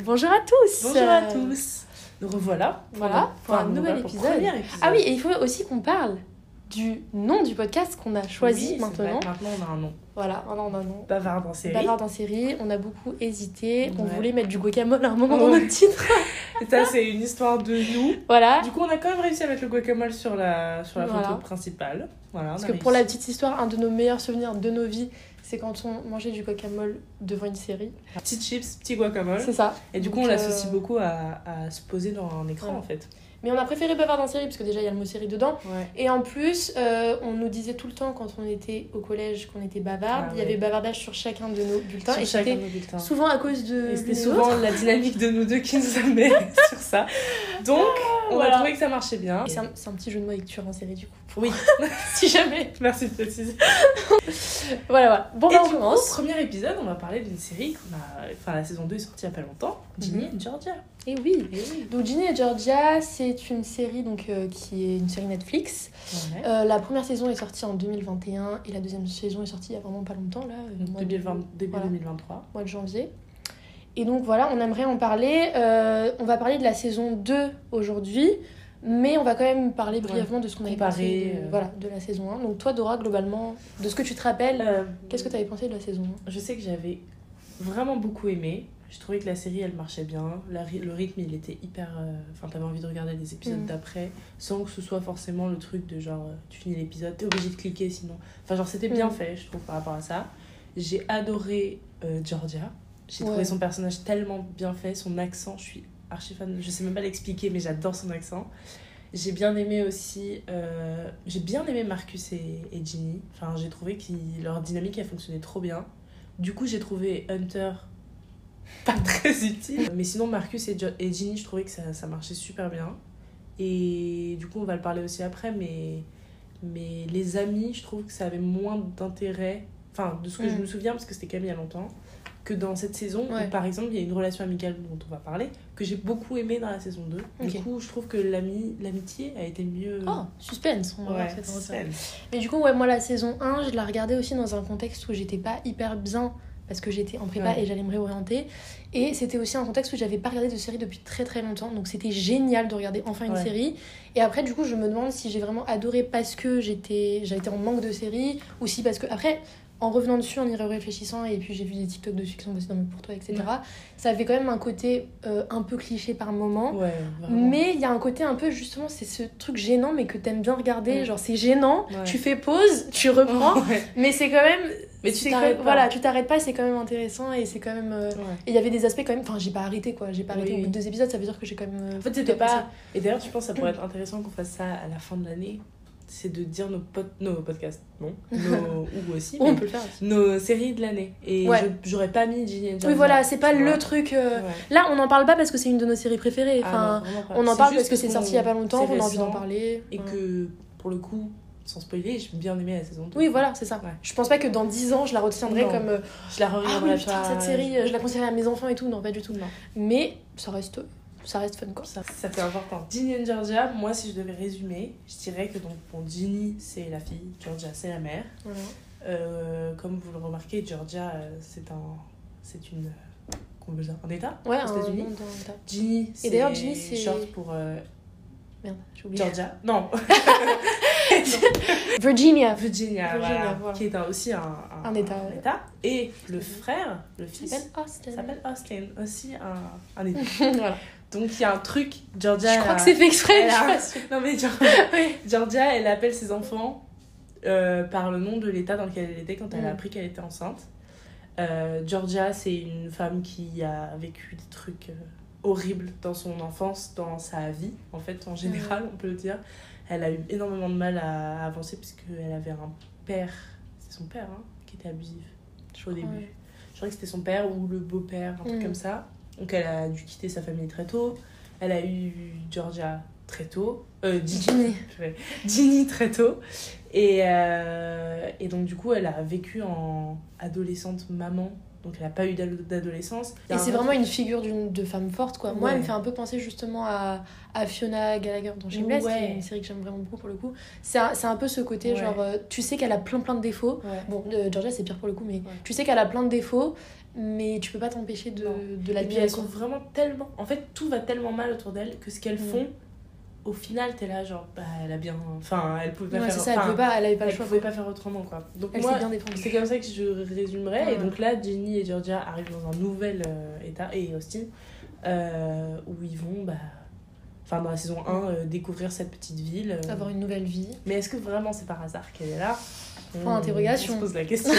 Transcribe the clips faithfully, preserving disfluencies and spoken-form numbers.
Bonjour à tous. Bonjour à tous. Nous revoilà pour, voilà, le, pour un nouvel épisode. épisode. Ah oui, et il faut aussi qu'on parle du nom du podcast qu'on a choisi oui, maintenant. Maintenant, on a un nom. Voilà, on a un nom. Bavarde en série. Bavarde en série. On a beaucoup hésité. Ouais. On voulait mettre du guacamole à un moment ouais. dans notre titre. Et ça, c'est une histoire de nous. Voilà. Du coup, on a quand même réussi à mettre le guacamole sur la, sur la voilà. photo principale. Voilà, Parce que réussi. pour la petite histoire, un de nos meilleurs souvenirs de nos vies, c'est quand on mangeait du guacamole devant une série. Petits chips, petit guacamole. C'est ça. Et du coup, Donc, on l'associe euh... beaucoup à, à se poser dans un écran, ouais. en fait. Mais on a préféré Bavarde en série parce que déjà il y a le mot série dedans. Ouais. Et en plus, euh, on nous disait tout le temps quand on était au collège qu'on était bavarde. Ah, il y ouais. avait bavardage sur chacun de nos bulletins. Sur et chacun c'était de nos bulletins. Souvent à cause de. Et c'était souvent la dynamique de nous deux qui nous amenait sur ça. Donc, on voilà. a trouvé que ça marchait bien. C'est un, c'est un petit jeu de mots avec tueur en série du coup. Oui. Si jamais. Merci de préciser. Voilà, voilà. Bon, et bah, on du commence. Coup, premier épisode, on va parler d'une série qu'on a. Enfin, la saison deux est sortie il y a pas longtemps. Ginny mm-hmm. et Georgia. Et oui. et oui. Donc Ginny et Georgia, c'est une série donc, euh, qui est une série Netflix. Ouais. Euh, la première saison est sortie en deux mille vingt et un et la deuxième saison est sortie il y a vraiment pas longtemps. Là, deux mille vingt, début voilà, deux mille vingt-trois. Mois de janvier. Et donc voilà, on aimerait en parler. Euh, on va parler de la saison deux aujourd'hui. Mais on va quand même parler brièvement ouais. de ce qu'on avait pensé de, euh... voilà, de la saison un. Donc toi, Dora, globalement, de ce que tu te rappelles, euh... qu'est-ce que tu avais pensé de la saison un ? Je sais que j'avais vraiment beaucoup aimé. Je trouvais que la série, elle marchait bien. La, le rythme, il était hyper... Enfin, euh... t'avais envie de regarder les épisodes mmh. d'après, sans que ce soit forcément le truc de genre, tu finis l'épisode, t'es obligé de cliquer sinon... Enfin, genre, c'était bien mmh. fait, je trouve, par rapport à ça. J'ai adoré euh, Georgia. J'ai ouais. trouvé son personnage tellement bien fait, son accent, je suis... archi fan, je sais même pas l'expliquer, mais j'adore son accent. J'ai bien aimé aussi, euh, j'ai bien aimé Marcus et, et Ginny. Enfin, j'ai trouvé que leur dynamique a fonctionné trop bien. Du coup, j'ai trouvé Hunter pas très utile. Mais sinon, Marcus et, jo- et Ginny, je trouvais que ça, ça marchait super bien. Et du coup, on va le parler aussi après, mais, mais les amis, je trouve que ça avait moins d'intérêt. Enfin, de ce que mmh. je me souviens, parce que c'était quand même il y a longtemps. Que dans cette saison, ouais. où, par exemple, il y a une relation amicale dont on va parler, que j'ai beaucoup aimée dans la saison deux. Okay. Du coup, je trouve que l'ami, l'amitié a été mieux... Oh, suspense, on va ouais, voir cette suspense. Mais du coup, ouais, moi, la saison un, je la regardais aussi dans un contexte où j'étais pas hyper bien, parce que j'étais en prépa ouais. et j'allais me réorienter. Et c'était aussi un contexte où j'avais pas regardé de série depuis très très longtemps, donc c'était génial de regarder enfin une ouais. série. Et après, du coup, je me demande si j'ai vraiment adoré parce que j'étais, j'avais été en manque de série, ou si parce que... Après... En revenant dessus, en y réfléchissant, et puis j'ai vu des TikTok dessus qui sont passés dans le pour toi, et cetera. Ouais. Ça avait quand même un côté euh, un peu cliché par moment. Ouais, mais il y a un côté un peu, justement, c'est ce truc gênant, mais que t'aimes bien regarder. Ouais. Genre, c'est gênant, ouais. tu fais pause, tu reprends, ouais. mais c'est quand même... Mais tu t'arrêtes pas. Voilà, tu t'arrêtes pas, c'est quand même intéressant, et c'est quand même... Euh... Ouais. Et il y avait des aspects quand même... Enfin, j'ai pas arrêté, quoi. J'ai pas arrêté oui. au bout de deux épisodes, ça veut dire que j'ai quand même... En fait, c'était pas... Et d'ailleurs, je pense que ça pourrait être intéressant qu'on fasse ça à la fin de l'année. C'est de dire nos, pod- nos podcasts, non nos, ou aussi, mais on peut le faire aussi. Nos séries de l'année. Et ouais. je, j'aurais pas mis Ginny et Georgia. Oui, voilà, c'est pas le truc... Euh... Ouais. Là, on n'en parle pas parce que c'est une de nos séries préférées. Enfin, ah non, on en parle parce que c'est sorti il y a pas longtemps, on a envie d'en parler. Et ouais. que, pour le coup, sans spoiler, j'ai bien aimé la saison deux. Oui, voilà, c'est ça. Ouais. Je pense pas que dans dix ans, je la retiendrai non. comme... Euh... Je la regarderai ah, oui, putain, cette série, je... je la conseillerais à mes enfants et tout. Non, pas du tout. Non. Mais ça reste... Ça reste fun, quoi. Ça, ça fait important. Ginny et Georgia, moi, si je devais résumer, je dirais que donc, bon, Ginny, c'est la fille, Georgia, c'est la mère. Voilà. Euh, comme vous le remarquez, Georgia, c'est un... C'est une... Comment on veut dire, un état ouais, aux États-Unis. Un état. Ginny, c'est... Et d'ailleurs, Ginny, c'est... short pour... Euh... Merde, j'ai oublié. Georgia. Non. Virginia. Virginia, Virginia voilà. Voilà. Qui est un, aussi un, un, un, état. un état. Et le frère, le fils... s'appelle Austin. S'appelle Austin. Aussi un, un état. Voilà. Donc il y a un truc, Georgia... Je crois a, que c'est fait exprès, je suis pas sûre. Non mais Georgia, oui. Georgia, elle appelle ses enfants euh, par le nom de l'état dans lequel elle était quand elle mm. a appris qu'elle était enceinte. Euh, Georgia, c'est une femme qui a vécu des trucs euh, horribles dans son enfance, dans sa vie, en fait, en général, mm. on peut le dire. Elle a eu énormément de mal à, à avancer puisqu'elle avait un père, c'est son père, hein, qui était abusif, au début. Ouais. Je crois que c'était son père ou le beau-père, un truc mm. comme ça. Donc elle a dû quitter sa famille très tôt. Elle a eu Georgia très tôt. Euh, Ginny. Ginny très tôt. Et, euh, et donc du coup, elle a vécu en adolescente maman donc elle a pas eu d'ado- d'adolescence. Et c'est vraiment une figure d'une, de femme forte, quoi. Moi, Ouais. elle me fait un peu penser justement à, à Fiona Gallagher dans Shameless, Ouais. qui est une série que j'aime vraiment beaucoup pour le coup. C'est un, c'est un peu ce côté, Ouais. genre, euh, tu sais qu'elle a plein plein de défauts. Ouais. Bon, euh, Georgia, c'est pire pour le coup, mais Ouais. tu sais qu'elle a plein de défauts, mais tu peux pas t'empêcher de, Non. de Et la puis elles sont vraiment tellement... En fait, tout va tellement mal autour d'elles que ce qu'elles Mm. font, au final, t'es là, genre, bah, elle a bien... Enfin, elle pouvait pas Ouais, faire... c'est ça, elle, enfin, pouvait pas, elle avait pas le elle choix. pouvait pas faire autrement, quoi. Donc Elle moi, s'est bien défendue. c'est comme ça que je résumerais. Ouais. Et donc là, Ginny et Georgia arrivent dans un nouvel euh, état, et Austin, euh, où ils vont, bah... Enfin, dans la saison un, euh, découvrir cette petite ville. euh. Avoir une nouvelle vie. Mais est-ce que vraiment c'est par hasard qu'elle est là ? Point d'interrogation. On se pose la question.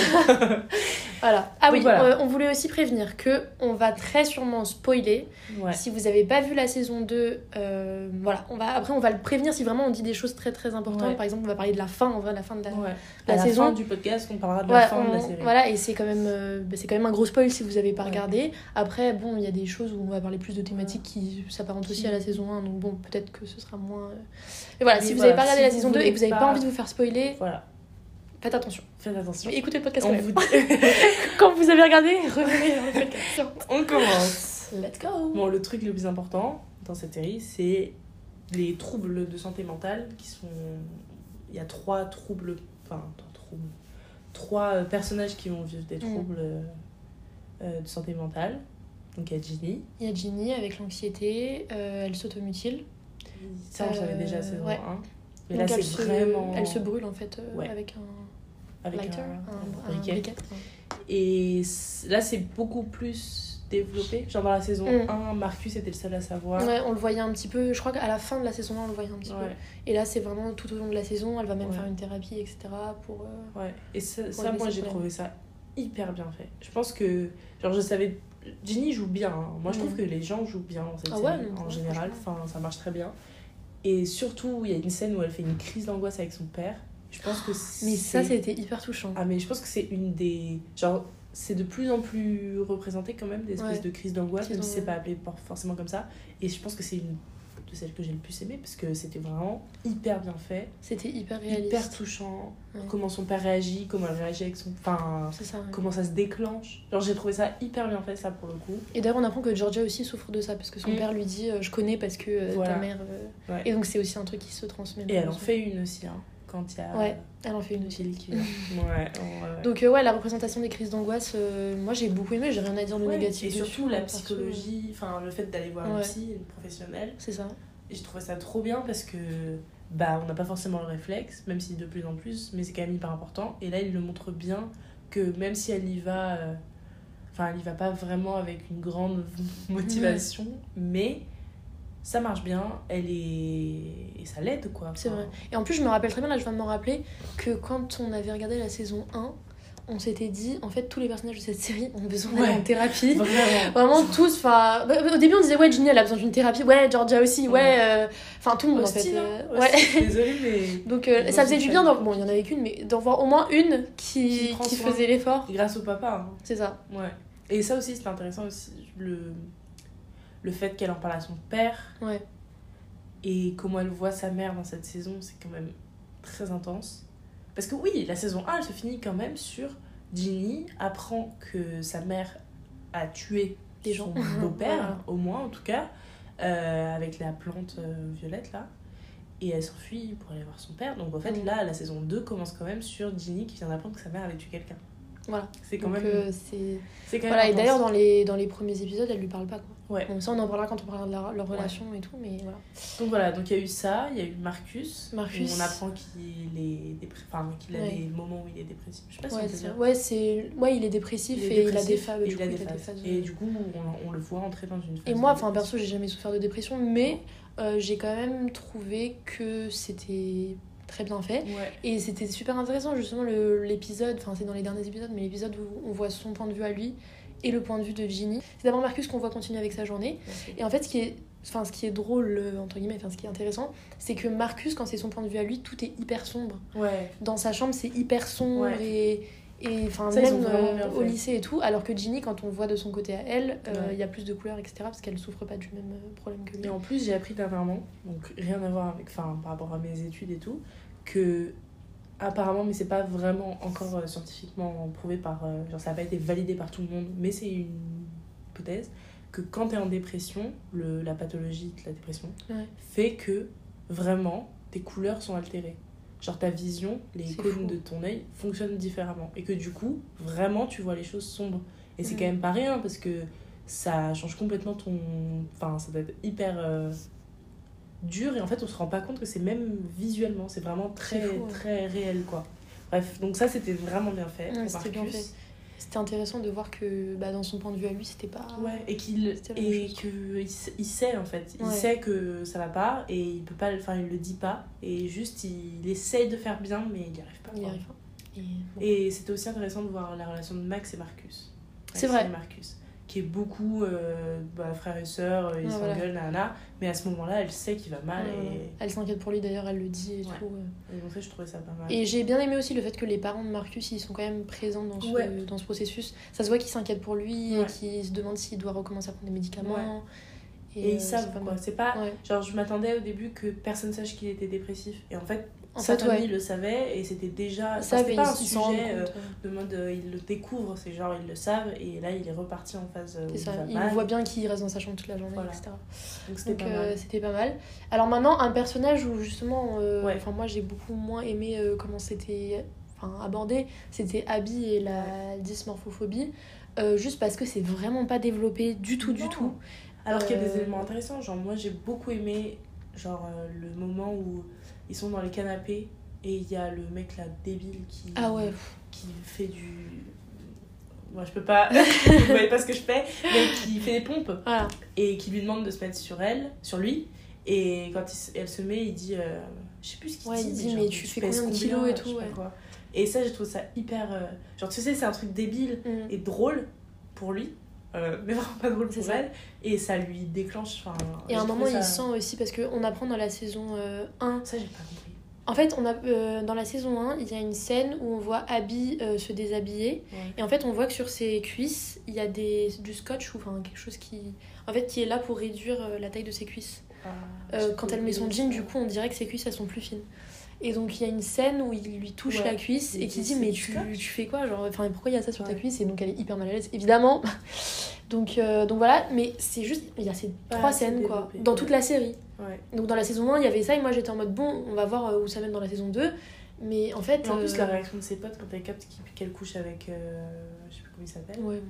Voilà. Ah Donc oui, voilà. euh, on voulait aussi prévenir que on va très sûrement spoiler. Ouais. Si vous avez pas vu la saison deux, euh, voilà, on va, après on va le prévenir si vraiment on dit des choses très très importantes. Ouais. Par exemple, on va parler de la fin, en vrai, la fin de la, Ouais. la à la saison. fin du podcast, on parlera de Ouais, la fin on- de la série. Voilà, et c'est quand même, euh, bah, c'est quand même un gros spoil si vous avez pas Ouais. regardé. Après, bon, il y a des choses où on va parler plus de thématiques qui s'apparentent aussi Qui- à la saison un, donc bon, peut-être que ce sera moins. euh. Mais voilà, Mais si vous voilà, avez pas regardé si la vous saison deux et voulez que vous avez pas... pas envie de vous faire spoiler, Voilà, faites attention. faites attention. Mais écoutez le podcast On quand même. vous dit- Quand vous avez regardé, revenez dans le podcast. On commence. Let's go. Bon, le truc le plus important dans cette série, c'est les troubles de santé mentale qui sont. Il y a trois troubles. Enfin, trois troubles. Trois euh, personnages qui vont vivre des Mm. troubles euh, euh, de santé mentale. Donc il y a Ginny. Il y a Ginny avec l'anxiété, euh, elle s'automutile. Ça, on le savait déjà, Euh, saison ouais. un. Mais Donc là, elle c'est se, vraiment. elle se brûle en fait euh, Ouais. avec un avec lighter, un, un, un un briquet. briquet. Et c- là, c'est beaucoup plus développé. Genre dans la saison Mm. un, Marcus était le seul à savoir. Ouais, on le voyait un petit peu, je crois qu'à la fin de la saison un, on le voyait un petit Ouais, peu. Et là, c'est vraiment tout au long de la saison, elle va même Ouais. faire une thérapie, et cetera. Pour, euh, ouais. Et ça, Pour ça aider moi, ses j'ai problèmes. trouvé ça hyper bien fait. Je pense que, genre, je savais. Ginny joue bien. hein. Moi, je trouve Mm. que les gens jouent bien dans cette Ah série, ouais, non, en ouais, général. franchement. Enfin, ça marche très bien. Et surtout, il y a une scène où elle fait une crise d'angoisse avec son père. Je pense que Mais ça, c'est- c'était hyper touchant. Ah, mais je pense que c'est une des. Genre, c'est de plus en plus représenté quand même, des espèces Ouais. de crises d'angoisse, Crise même si c'est pas d'angoisse. appelé por- forcément comme ça. Et je pense que c'est une de celles que j'ai le plus aimé parce que c'était vraiment hyper bien fait, C'était hyper réaliste. hyper touchant. Ouais. Comment son père réagit, comment elle réagit avec son. Enfin, C'est ça. ouais. comment ça se déclenche. Genre, j'ai trouvé ça hyper bien fait, ça pour le coup. Et d'ailleurs, on apprend que Georgia aussi souffre de ça parce que son Mm. père lui dit euh, je connais parce que euh, Voilà. ta mère. euh, Ouais. Et donc, c'est aussi un truc qui se transmet. Et elle en malheureusement. fait une aussi, hein, quand il y a. Ouais, elle en fait une aussi. Gilles qui vient. Ouais, ouais, ouais. Donc, euh, ouais, la représentation des crises d'angoisse, euh, moi j'ai beaucoup aimé, j'ai rien à dire de Ouais, négatif. et dessus, surtout la hein, perso. psychologie, enfin le fait d'aller voir une Ouais. psy, une professionnelle. C'est ça. Et j'ai trouvé ça trop bien parce que bah on n'a pas forcément le réflexe, même si de plus en plus, mais c'est quand même hyper important. Et là il le montre bien que même si elle y va, euh, enfin elle y va pas vraiment avec une grande motivation, mais ça marche bien, elle est et ça l'aide quoi. C'est Enfin, vrai. Et en plus, je me rappelle très bien, là je viens de me rappeler, que quand on avait regardé la saison un, on s'était dit, en fait, tous les personnages de cette série ont besoin d'aller Ouais. en thérapie. Vraiment. Vraiment tous, enfin... Au début, on disait, ouais, Ginny, elle a besoin d'une thérapie. Ouais, Georgia aussi, ouais... Ouais. euh, Enfin, tout le monde, en fait. Austin, euh, hein, ouais. Austin, désolée mais Donc, euh, Dans ça faisait une du bien, famille. d'en... bon, il y en avait qu'une, mais d'en voir au moins une Qui qui, prend qui soin. faisait l'effort. grâce au papa. hein. C'est ça. Ouais. Et ça aussi, c'était intéressant aussi, le, le fait qu'elle en parle à son père Ouais. et comment elle voit sa mère dans cette saison, c'est quand même très intense. Parce que oui, la saison un, elle se finit quand même sur Ginny apprend que sa mère a tué Des son gens. beau-père, Voilà. au moins en tout cas, euh, avec la plante euh, violette là. Et elle s'enfuit pour aller voir son père. Donc en fait, Mm. là, la saison deux commence quand même sur Ginny qui vient d'apprendre que sa mère avait tué quelqu'un. Voilà. C'est quand Donc, même. euh, c'est... c'est quand même Voilà, et intense. d'ailleurs, dans les, dans les premiers épisodes, elle lui parle pas, quoi. Ouais. Bon, ça, on en parlera quand on parlera de leur, leur Ouais. relation et tout, mais voilà. Donc voilà, donc il y a eu ça, il y a eu Marcus, Marcus. où on apprend qu'il est dépr- enfin, qu'il a Ouais. des moments où il est dépressif. Je sais pas si Ouais, on peut c'est... dire. Ouais, c'est... ouais, il est dépressif Il est et il a des dépressif phases. et Du il coup, a il des a des phases. phases. Et du coup, on, on le voit entrer dans une phase. Et moi, de enfin, dépression. perso, j'ai jamais souffert de dépression, mais euh, j'ai quand même trouvé que c'était très bien fait. Ouais. Et c'était super intéressant, justement, le, l'épisode, enfin, c'est dans les derniers épisodes, mais l'épisode où on voit son point de vue à lui et le point de vue de Ginny. C'est d'abord Marcus qu'on voit continuer avec sa journée. Et en fait, ce qui est, enfin, ce qui est drôle, euh, entre guillemets, enfin, ce qui est intéressant, c'est que Marcus, quand c'est son point de vue à lui, tout est hyper sombre. Ouais. Dans sa chambre, c'est hyper sombre Ouais. et. Et enfin, Ça, ils ont même vraiment euh, bien au fait. lycée et tout, alors que Ginny, quand on le voit de son côté à elle, il Ouais. y a plus de couleurs, et cetera, parce qu'elle souffre pas du même euh, problème que lui. Et en plus, j'ai appris dernièrement, donc rien à voir avec, enfin, par rapport à mes études et tout, que apparemment, mais c'est pas vraiment encore euh, scientifiquement prouvé par... Euh, genre, ça n'a pas été validé par tout le monde, mais c'est une hypothèse que quand t'es en dépression, le, la pathologie de la dépression ouais. fait que, vraiment, tes couleurs sont altérées. Genre, ta vision, les C'est cônes fou. de ton œil fonctionnent différemment. Et que du coup, vraiment, tu vois les choses sombres. Et c'est Mm. quand même pas rien, parce que ça change complètement ton... Enfin, ça doit être hyper... Euh... dur et en fait on se rend pas compte que c'est même visuellement c'est vraiment très C'est fou, ouais. très réel quoi. Bref, donc ça c'était vraiment bien fait Ouais, pour c'était bien Marcus. fait. C'était intéressant de voir que bah, dans son point de vue à lui c'était pas Ouais, et qu'il C'était la même et chose. que il, s- il sait en fait, il Ouais. sait que ça va pas et il peut pas, enfin il le dit pas et juste il, il essaye de faire bien mais il y arrive pas. il y quoi. arrive pas. Et, bon. Et c'était aussi intéressant de voir la relation de Max et Marcus. C'est Maxime vrai. et Marcus, qui est beaucoup euh, bah, frère et sœur, ils Ouais, s'engueulent, voilà. nanana, mais à ce moment-là, elle sait qu'il va mal Ouais, ouais. et... Elle s'inquiète pour lui d'ailleurs, elle le dit et Ouais. tout. euh. et donc ça, je trouvais ça pas mal. Et j'ai bien aimé aussi le fait que les parents de Marcus ils sont quand même présents dans ce, Ouais. dans ce processus. Ça se voit qu'ils s'inquiètent pour lui Ouais. et qu'ils se demandent s'il doit recommencer à prendre des médicaments. Et, euh, ils savent c'est pas quoi, mal. c'est pas... Ouais. Genre, je m'attendais au début que personne sache qu'il était dépressif. Et en fait, En sa fait, famille ouais. le savait et c'était déjà... Ils Enfin, savent c'était et pas un ils ils s'en rendent sujet euh, compte. euh. de mode euh, ils le découvrent, c'est genre ils le savent et là il est reparti en phase euh, où C'est il ça, va il mal. voit bien qu'il reste dans sa chambre toute la journée, Voilà. et cetera. Donc c'était Donc pas euh, mal. c'était pas mal. Alors maintenant, un personnage où justement, euh, Ouais. enfin moi j'ai beaucoup moins aimé euh, comment c'était enfin, abordé, c'était Abby et la dysmorphophobie, euh, juste parce que c'est vraiment pas développé du tout, du Non. tout. Alors qu'il y a des Euh, éléments intéressants, genre moi j'ai beaucoup aimé genre euh, le moment où ils sont dans les canapés et il y a le mec là débile qui, Ah ouais, qui fait du... Moi je peux pas, vous voyez pas ce que je fais, mais qui fait des pompes voilà. et qui lui demande de se mettre sur elle, sur lui, et quand il s- elle se met il dit, euh, je sais plus ce qu'il Ouais, dit, il dit, genre, mais tu fais pèses combien de kilos et je sais tout, pas ouais. quoi. Et ça j'ai trouvé ça hyper, euh, genre tu sais c'est un truc débile Mm. et drôle pour lui, euh, mais vraiment pas drôle C'est pour ça. elle, et ça lui déclenche, enfin... Et à un j'ai moment, trouvé il ça... sent aussi, parce qu'on apprend dans la saison euh, un. Ça j'ai pas compris. En fait, on a, euh, dans la saison un, il y a une scène où on voit Abby euh, se déshabiller. Ouais. Et en fait, on voit que sur ses cuisses, il y a des, du scotch ou enfin, quelque chose qui, en fait, qui est là pour réduire euh, la taille de ses cuisses. Ah, Euh, j'ai quand elle met son oublié jean, ça. du coup, on dirait que ses cuisses, elles sont plus fines. Et donc, il y a une scène où il lui touche Ouais. la cuisse Il et qui dit, dit c'est mais du tu, scotch tu fais quoi genre, enfin, pourquoi il y a ça sur ta Ouais. cuisse? Et donc, elle est hyper mal à l'aise, évidemment. donc, euh, donc voilà, mais c'est juste, il y a ces Pas trois assez scènes, quoi, développé, dans ouais. toute la série. Ouais. Donc dans la saison un, il y avait ça et moi j'étais en mode bon, on va voir euh, où ça mène dans la saison deux. Mais en fait. Et en plus euh, la réaction de ses potes quand elle capte qu'il- qu'elle couche avec, euh, je sais plus comment il s'appelle, Ouais.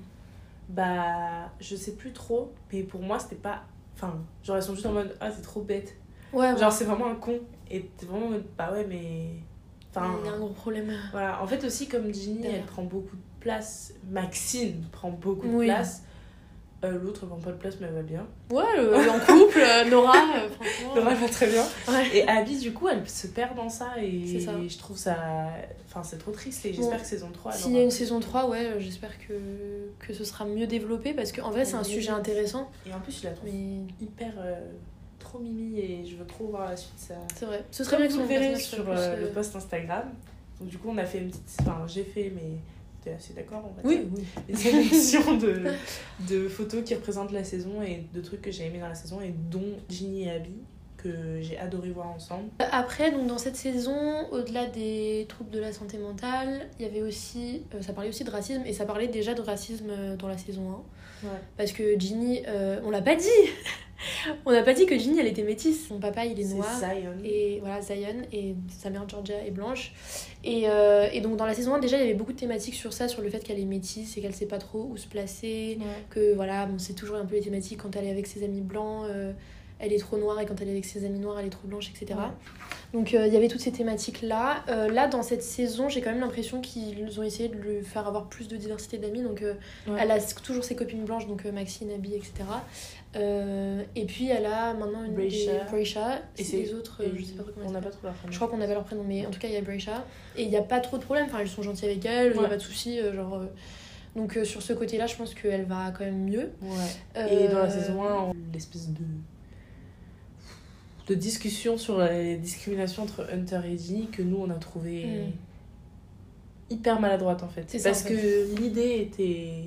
bah je sais plus trop, mais pour moi c'était pas... Enfin, genre elles sont juste en mode, ah c'est trop bête. Ouais, ouais. Genre c'est vraiment un con. Et t'es vraiment en mode, bah ouais mais... Enfin, Il y a un gros problème. voilà. En fait aussi comme Ginny, Derrière. elle prend beaucoup de place, Maxine prend beaucoup de Oui. place, euh, l'autre elle prend pas de place mais elle va bien. Ouais, euh, en couple, euh, Nora, euh, franchement. Nora elle va très bien. Ouais. Et Abby, du coup, elle se perd dans ça et C'est ça. je trouve ça... Enfin, c'est trop triste et j'espère Bon, que saison trois... elle S'il y aura a une plus. saison trois, ouais, euh, j'espère que, que ce sera mieux développé parce qu'en vrai c'est un Oui. sujet intéressant. Et en plus, je la trouve Mais hyper... euh, trop mimi et je veux trop voir la suite. Ça... c'est vrai. Ce serait Comme bien que vous son le verrez personnage soit sur plus, euh, euh, le post Instagram. Donc du coup, on a fait une petite... Enfin, j'ai fait, mais t'es assez d'accord, on va Oui, dire. oui. Une sélection de, de photos qui représentent la saison et de trucs que j'ai aimé dans la saison et dont Ginny et Abby, que j'ai adoré voir ensemble. Après, donc dans cette saison, au-delà des troubles de la santé mentale, il y avait aussi, euh, ça parlait aussi de racisme et ça parlait déjà de racisme euh, dans la saison un. Ouais. Parce que Ginny, euh, on l'a pas dit On n'a pas dit que Ginny elle était métisse. Son papa il est C'est noir. Zion. Et voilà, Zion, et sa mère Georgia est blanche. Et, euh, et donc dans la saison un, déjà il y avait beaucoup de thématiques sur ça, sur le fait qu'elle est métisse et qu'elle sait pas trop où se placer. Ouais. Que voilà, bon, c'est toujours un peu les thématiques quand elle est avec ses amis blancs. euh, elle est trop noire et quand elle est avec ses amis noirs, elle est trop blanche, et cetera. Ouais. Donc euh, il y avait toutes ces thématiques-là. Euh, là, dans cette saison, j'ai quand même l'impression qu'ils ont essayé de lui faire avoir plus de diversité d'amis. Donc euh, Ouais. elle a toujours ses copines blanches, donc euh, Maxine, Abby, et cetera. Euh, et puis elle a maintenant une Braysha. des- Braysha. Et Et c'est- les autres, euh, Et je sais pas trop comment on elles n'a s'appellent. pas trop leur prénom. Je crois qu'on avait leur prénom, mais en tout cas il y a Braysha. Et il n'y a pas trop de problème, enfin elles sont gentilles avec elle, il n'y Ouais. a pas de soucis. euh, genre, euh, Donc euh, sur ce côté-là, je pense qu'elle va quand même mieux. Ouais. Et dans la Euh, saison un, on- l'espèce de de discussion sur les discriminations entre Hunter et Ginny que nous on a trouvé Mm. hyper maladroite en fait. C'est ça, Parce en fait. que l'idée était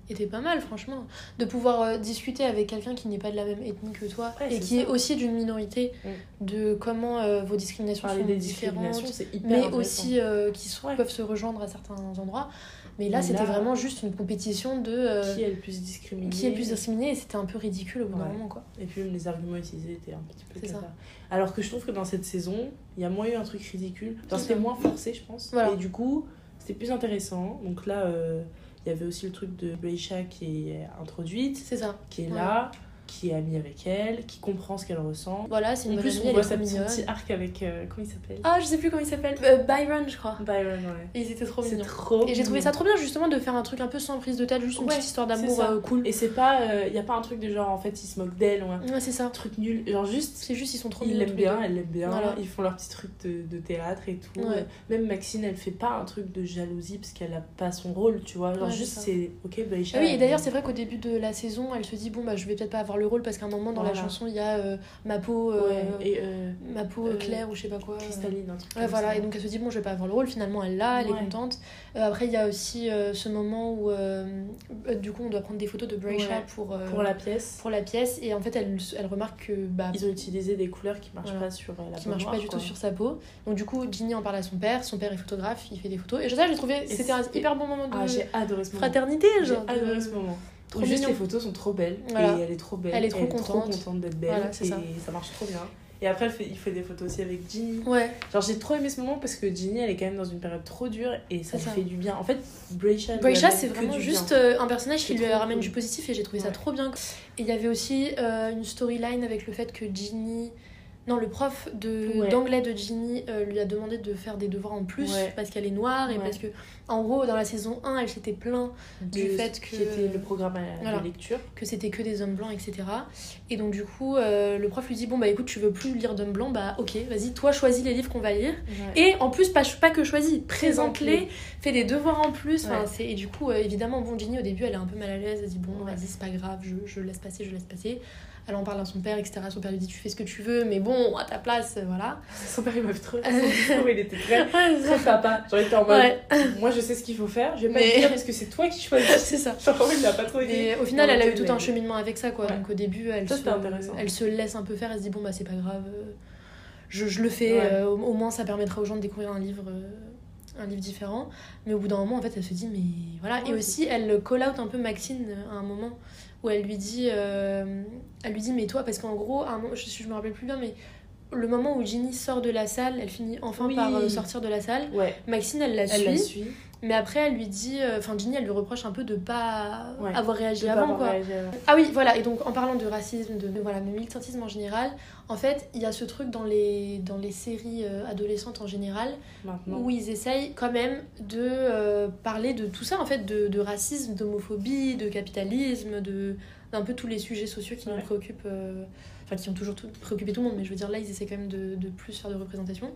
était pas mal, franchement. De pouvoir euh, discuter avec quelqu'un qui n'est pas de la même ethnie que toi ouais, et qui ça. est aussi d'une minorité, mm. de comment euh, vos discriminations Parler sont des différentes, discriminations, c'est hyper mais intéressant. aussi euh, qui so- Ouais. peuvent se rejoindre à certains endroits. Mais là, Mais c'était là, vraiment juste une compétition de euh, qui est le plus discriminé. qui est le plus discriminé et c'était un peu ridicule au bout d'un Ouais. moment, quoi. Et puis même les arguments utilisés étaient un petit peu C'est cata. ça. Alors que je trouve que dans cette saison, il y a moins eu un truc ridicule. Genre, C'est c'était ça. moins forcé, je pense. Voilà. Et du coup, c'était plus intéressant. Donc là, euh, il y avait aussi le truc de Breisha qui est introduite, C'est ça. qui est Ouais. là, qui est amie avec elle, qui comprend ce qu'elle ressent. Voilà, c'est une En bonne plus, amie, on elle voit est sa trop petite- mignonne. petit arc avec... euh, comment il s'appelle Ah, je sais plus comment il s'appelle. Euh, Byron, je crois. Byron, ouais. Et ils étaient trop C'est mignons. trop Et j'ai trouvé mignon. ça trop bien justement de faire un truc un peu sans prise de tête, juste une Ouais, petite histoire c'est d'amour ça. euh, cool. Et c'est pas... Il n'y a pas un truc de genre, en fait, il se moque d'elle ou un Ouais, c'est ça. truc nul. Genre juste... C'est juste, ils sont trop Ils mignons. l'aiment tous les bien, deux. elle l'aime bien, Voilà. ils font leur petit truc de, de théâtre et tout. Ouais. Même Maxine, elle fait pas un truc de jalousie parce qu'elle a pas son rôle, tu vois. Genre Ouais, juste, c'est ça. c'est ok, bah, Isha, Ah oui, et elle- d'ailleurs, c'est vrai qu'au début de la saison, elle se dit bon, bah je vais peut-être pas avoir le rôle parce qu'à un moment dans la Voilà. chanson, il y a euh, ma peau, euh, Ouais, et euh, ma peau euh, claire ou je sais pas quoi. euh. cristalline, un truc Ouais, comme voilà, ça. et donc elle se dit bon, je vais pas avoir le rôle, finalement elle l'a, elle Ouais. est contente. Euh, après, il y a aussi euh, ce moment où euh, euh, du coup on doit prendre des photos de Breisha Ouais. pour, euh, Pour la pièce, pour la pièce, et en fait elle, elle remarque que bah, ils ont utilisé des couleurs qui marchent Voilà. pas sur euh, la qui peau marche noire, pas du quoi. tout sur sa peau. Donc du coup, Ginny en parle à son père, son père est photographe, il fait des photos. Et ça, j'ai trouvé, Et c'était un c'est- hyper bon moment de Ah, j'ai adoré ce moment. fraternité, J'ai genre. de- adoré ce moment. Trop Où juste mignon. les photos sont trop belles Voilà. et elle est trop belle. Elle est trop et contente. contente d'être belle Voilà, c'est et ça. ça marche trop bien. Et après, elle fait, il fait des photos aussi avec Ginny. Ouais, Genre, j'ai trop aimé ce moment parce que Ginny, elle est quand même dans une période trop dure et ça C'est lui ça. fait du bien. En fait, Breisha, lui Breisha, amène c'est que vraiment du juste bien. euh, un personnage qui C'est lui trop ramène cool. du positif et j'ai trouvé ça Ouais. trop bien. Et il y avait aussi euh, une storyline avec le fait que Ginny. Non, le prof de, Ouais. d'anglais de Ginny euh, lui a demandé de faire des devoirs en plus Ouais. parce qu'elle est noire et Ouais. parce que, en gros, dans la saison un, elle s'était plaint du De- fait que- Qui était le programme à la Voilà. de lecture. que c'était que des hommes blancs, et cetera. Et donc, du coup, euh, le prof lui dit bon, bah écoute, tu veux plus lire d'hommes blancs, bah ok, vas-y, toi choisis les livres qu'on va lire. Et en plus, pas, pas que choisis, présente-les, fais des devoirs en plus. Enfin, Ouais. c'est... Et du coup, euh, évidemment, bon, Ginny, au début, elle est un peu mal à l'aise, elle dit bon, Ouais. vas-y, c'est pas grave, je, je laisse passer, je laisse passer. Elle en parle à son père, et cetera. Son père lui dit tu fais ce que tu veux, mais bon, à ta place, euh, voilà. Son père, il m'a fait trop. Son père, il était très, très papa. Genre, il était en mode Ouais, moi, je sais ce qu'il faut faire, je vais pas Mais- te dire parce que c'est toi qui choisis. c'est ça. Genre, il a pas trop aidé. Et au final, Non, elle a eu mais- tout un cheminement avec ça, quoi. Ouais. Donc au début, elle, Ça, se... c'était intéressant. elle se laisse un peu faire, elle se dit bon, bah c'est pas grave, euh, je, je le fais, Ouais. euh, au, au moins ça permettra aux gens de découvrir un livre, euh, un livre différent. Mais au bout d'un moment, en fait, elle se dit mais voilà. Ouais, Et aussi, elle call out un peu Maxine euh, à un moment où elle lui dit, euh, elle lui dit mais toi, parce qu'en gros, à un moment, je, je me rappelle plus bien, mais le moment où Ginny sort de la salle, elle finit enfin Oui. par euh, sortir de la salle. Ouais, Maxine, elle la elle suit. la suit. Mais après, elle lui dit. Enfin, Ginny, elle lui reproche un peu de pas Ouais. avoir réagi Je peux pas avant, avoir quoi. réagi avant. Ah oui, voilà. Et donc, en parlant de racisme, de, de- voilà, de militantisme en général, en fait, il y a ce truc dans les, dans les séries euh, adolescentes en général, Maintenant. où ils essayent quand même de euh, parler de tout ça, en fait, de, de racisme, d'homophobie, de capitalisme, de d'un peu tous les sujets sociaux qui Ouais. nous préoccupent. euh, Enfin, qui ont toujours tout, préoccupé tout le monde, mais je veux dire, là, ils essaient quand même de, de plus faire de représentation.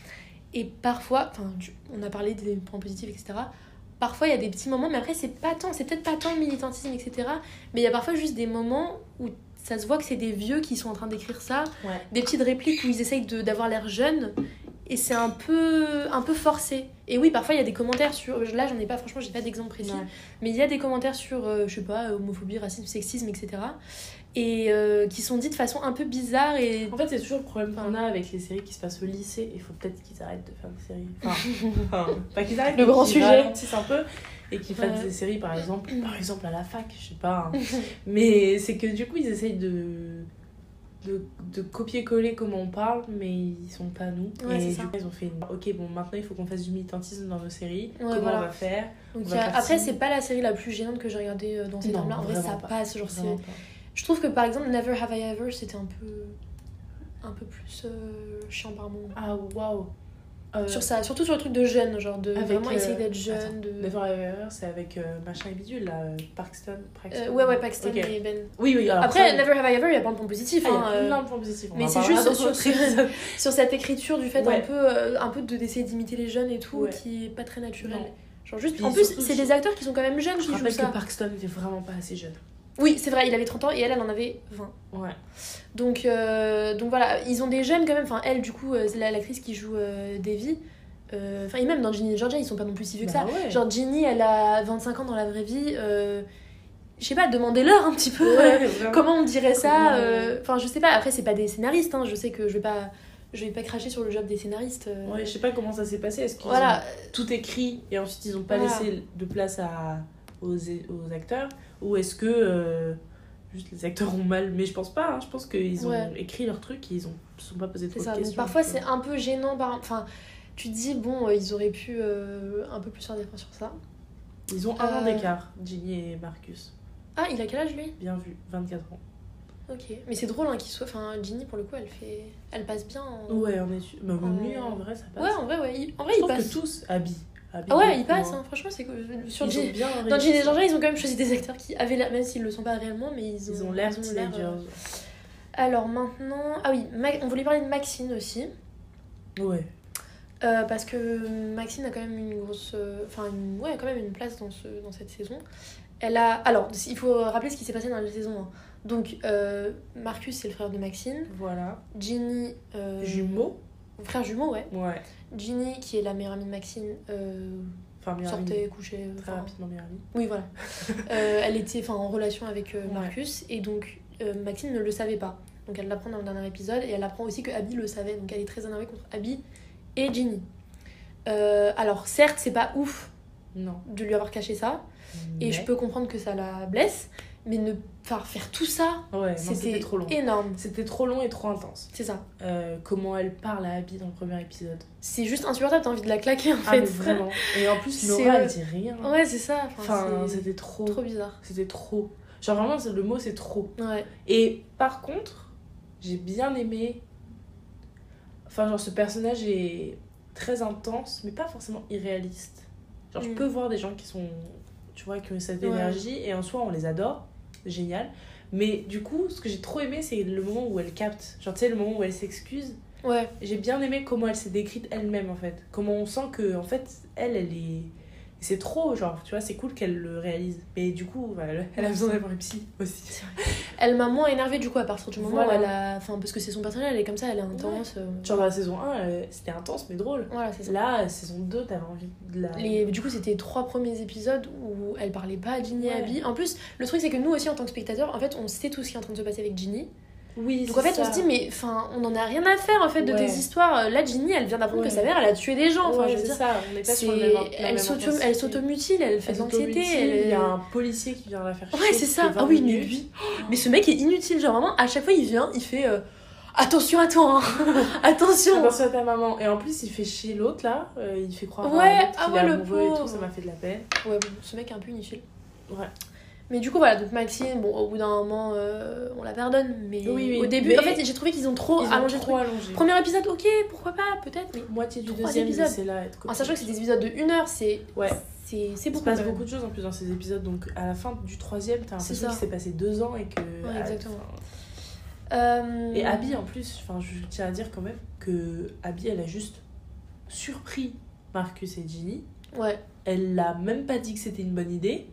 Et parfois, enfin, tu- on a parlé des points positifs, et cetera. Parfois, il y a des petits moments, mais après, c'est pas tant, c'est peut-être pas tant le militantisme, et cetera. Mais il y a parfois juste des moments où ça se voit que c'est des vieux qui sont en train d'écrire ça, Ouais. des petites répliques où ils essayent de, d'avoir l'air jeunes, et c'est un peu, un peu forcé. Et oui, parfois, il y a des commentaires sur... Là, j'en ai pas, franchement, j'ai pas d'exemple précis, Ouais. mais il y a des commentaires sur, euh, je sais pas, homophobie, racisme, sexisme, et cetera. Et euh, qui sont dits de façon un peu bizarre et... En fait, c'est toujours le problème qu'on Enfin. a avec les séries qui se passent au lycée. Il faut peut-être qu'ils arrêtent de faire des séries. Enfin, enfin, pas qu'ils arrêtent, Le mais grand qu'ils sujet. ralentissent un peu et qu'ils fassent Ouais. des séries, par exemple, par exemple à la fac, je sais pas. hein. Mais c'est que du coup, ils essayent de, de, de copier-coller comment on parle, mais ils sont pas nous. Ouais, et c'est du ça. coup, ils ont fait une... Ok, bon, maintenant, il faut qu'on fasse du militantisme dans nos séries. Ouais, comment voilà. on va faire Donc, On il va y a- faire Après, ci. c'est pas la série la plus gênante que j'ai regardée euh, dans ces Non, termes-là. En vrai, ça vraiment pas. passe. Genre, c'est... Vraiment pas. Je trouve que par exemple, Never Have I Ever, c'était un peu, un peu plus euh, chiant par moment. Ah, waouh! Euh, Sur ça, surtout sur le truc de jeune, genre de avec, vraiment euh, essayer d'être jeune. attends, De... Never Have I Ever, c'est avec euh, machin et bidule, là, euh, Parkston. Paxton. Euh, ouais, ouais, Paxton Ok. et Ben. Oui, oui, alors Après, ça, Never Have I Ever, il y a plein de points positifs. ah, il y hein, a euh, plein de points positifs. On mais en c'est parlera juste dans sur, notre sur, épisode. sur cette écriture du fait Ouais. un peu, euh, un peu de d'essayer d'imiter les jeunes et tout, Ouais. qui est pas très naturel. Non. Genre juste, Puis en plus, surtout, c'est je- des acteurs qui sont quand même jeunes Je qui jouent rappelle ça. que Parkston était vraiment pas assez jeune. Oui, c'est vrai, il avait trente ans et elle, elle en avait vingt. Ouais. Donc, euh, donc voilà, ils ont des jeunes quand même. Enfin, elle, du coup, euh, c'est la- l'actrice qui joue euh, Davy. Euh, Enfin, et même dans Ginny et Georgia, ils sont pas non plus si vieux que ça. Bah ouais. Genre, Ginny, elle a vingt-cinq ans dans la vraie vie. euh, je sais pas, demandez-leur un petit peu Ouais, comment on dirait ça. Comment, euh, Enfin, je sais pas, après, c'est pas des scénaristes, hein, je sais que je vais pas, je vais pas cracher sur le job des scénaristes. euh. Ouais, je sais pas comment ça s'est passé. Est-ce qu'ils Voilà. ont tout écrit et ensuite ils ont pas Voilà. laissé de place à, aux, aux acteurs? Ou est-ce que euh, juste les acteurs ont mal? Mais je pense pas, hein. Je pense qu'ils ont Ouais. écrit leur truc et ils ont, se sont pas posé trop C'est de ça, questions. donc parfois tu c'est vois. un peu gênant. Par... Enfin, tu te dis, bon, euh, ils auraient pu euh, un peu plus faire d'efforts sur ça. Ils ont un an Euh. d'écart, Ginny et Marcus. Ah, il a quel âge lui? Bien vu, vingt-quatre ans. Ok. Mais c'est drôle hein, qu'il soit. Enfin, Ginny, pour le coup, elle fait. Elle passe bien. En... Ouais, on est sûr. Mais même lui, Euh. hein, en vrai, ça passe. Ouais, en vrai, ouais. Il... En vrai, Je il trouve passe. que tous, Abby. Abby Ah ouais, beaucoup, il passe, hein. hein. Franchement, c'est que sur Ils Ginny. ont bien Dans réussi. Ginny et Georgia, ils ont quand même choisi des acteurs qui avaient l'air, même s'ils le sont pas réellement, mais ils ont, Ils ont l'air ils ont teenagers. euh, Alors maintenant. Ah oui, Ma- on voulait parler de Maxine aussi. Ouais. Euh, parce que Maxine a quand même une grosse. euh, Enfin, une... ouais, quand même une place dans, ce... dans cette saison. Elle a. Alors, il faut rappeler ce qui s'est passé dans la saison un. Donc, euh, Marcus, c'est le frère de Maxine. Voilà. Ginny. Euh... Jumeaux. Frère jumeau, ouais. Ouais. Ginny, qui est la meilleure amie de Maxine, euh, Enfin, meilleure amie. sortait, couchait. Très enfin, rapidement meilleure amie. Oui, voilà. euh, elle était enfin, en relation avec euh, Ouais. Marcus, et donc euh, Maxine ne le savait pas. Donc elle l'apprend dans le dernier épisode, et elle apprend aussi que Abby le savait. Donc elle est très énervée contre Abby et Ginny. Euh, alors, certes, c'est pas ouf Non. de lui avoir caché ça, et Mais- je peux comprendre que ça la blesse, mais ne enfin, faire tout ça, Ouais, non, c'était c'était trop long. énorme. C'était trop long et trop intense. C'est ça. Euh, comment elle parle à Abby dans le premier épisode. C'est juste insupportable, t'as envie de la claquer en Ah, fait. mais vraiment. Et en plus, C'est, Nora, euh, elle dit rien. Ouais, c'est ça. Enfin, Enfin, c'est c'était trop. trop bizarre. C'était trop. Genre, vraiment, c'est- le mot, c'est trop. Ouais. Et par contre, j'ai bien aimé. Enfin, genre, ce personnage est très intense, mais pas forcément irréaliste. Genre, je Mm. peux voir des gens qui sont. Tu vois, qui ont cette Ouais. énergie, et en soi, on les adore. Génial. Mais du coup, ce que j'ai trop aimé, c'est le moment où elle capte. Genre, tu sais, le moment où elle s'excuse. Ouais. J'ai bien aimé comment elle s'est décrite elle-même, en fait. Comment on sent que, en fait, elle, elle est. C'est trop, genre, tu vois, c'est cool qu'elle le réalise. Mais du coup, bah, elle, elle a besoin d'avoir une psy aussi. Elle m'a moins énervée du coup à partir du moment Voilà. où elle a. Enfin, parce que c'est son personnage, elle est comme ça, elle est intense. euh, Genre, dans la saison un, euh, c'était intense, mais drôle. Voilà, c'est ça. Là, saison deux, t'avais envie de la. Les, du coup, c'était les trois premiers épisodes où elle parlait pas à Ginny et Ouais. Abby. En plus, le truc, c'est que nous aussi, en tant que spectateurs, en fait, on sait tout ce qui est en train de se passer avec Ginny. Oui, Donc c'est en fait, ça. on se dit, mais enfin, on en a rien à faire en fait de Ouais. tes histoires. Là, Ginny, elle vient d'apprendre Ouais. que sa mère, elle a tué des gens. Enfin, Ouais, je veux c'est dire, ça, on n'est pas c'est... sur le même, la même elle, s'auto... intensité. elle s'automutile, elle fait Elle de l'anxiété. s'automutile, Elle... Il y a un policier qui vient la faire chier. Ouais, c'est ça. toutes les Ah oui, vingt mais minutes. lui. Mais ce mec est inutile. Genre vraiment, à chaque fois, il vient, il fait euh, attention à toi, hein. Attention. Attention à ta maman. Et en plus, il fait chier l'autre là. Euh, il fait croire Ouais, à l'autre ah qu'il ouais, est le amoureux et pauvre. tout. Ça m'a fait de la peine. Ouais, bon, ce mec est un peu inutile. Ouais. Mais du coup, voilà, donc Maxine, bon, au bout d'un moment, euh, on la pardonne. Mais Oui, oui, au début, mais en fait, j'ai trouvé qu'ils ont trop Ils ont allongé le trop truc. allongé. Premier épisode, ok, pourquoi pas, peut-être. Mais Moitié du Trois deuxième, épisodes. c'est là. Être en sachant que c'est des épisodes de une heure, c'est Ouais. c'est c'est Il beaucoup. se passe quand même. beaucoup de choses en plus dans ces épisodes. Donc à la fin du troisième, t'as C'est l'impression ça. qu'il s'est passé deux ans et que. Ouais, ah, exactement. enfin, Euh, Et Abby en plus, enfin, je tiens à dire quand même que Abby, elle a juste surpris Marcus et Ginny. Ouais, Elle l'a même pas dit que c'était une bonne idée.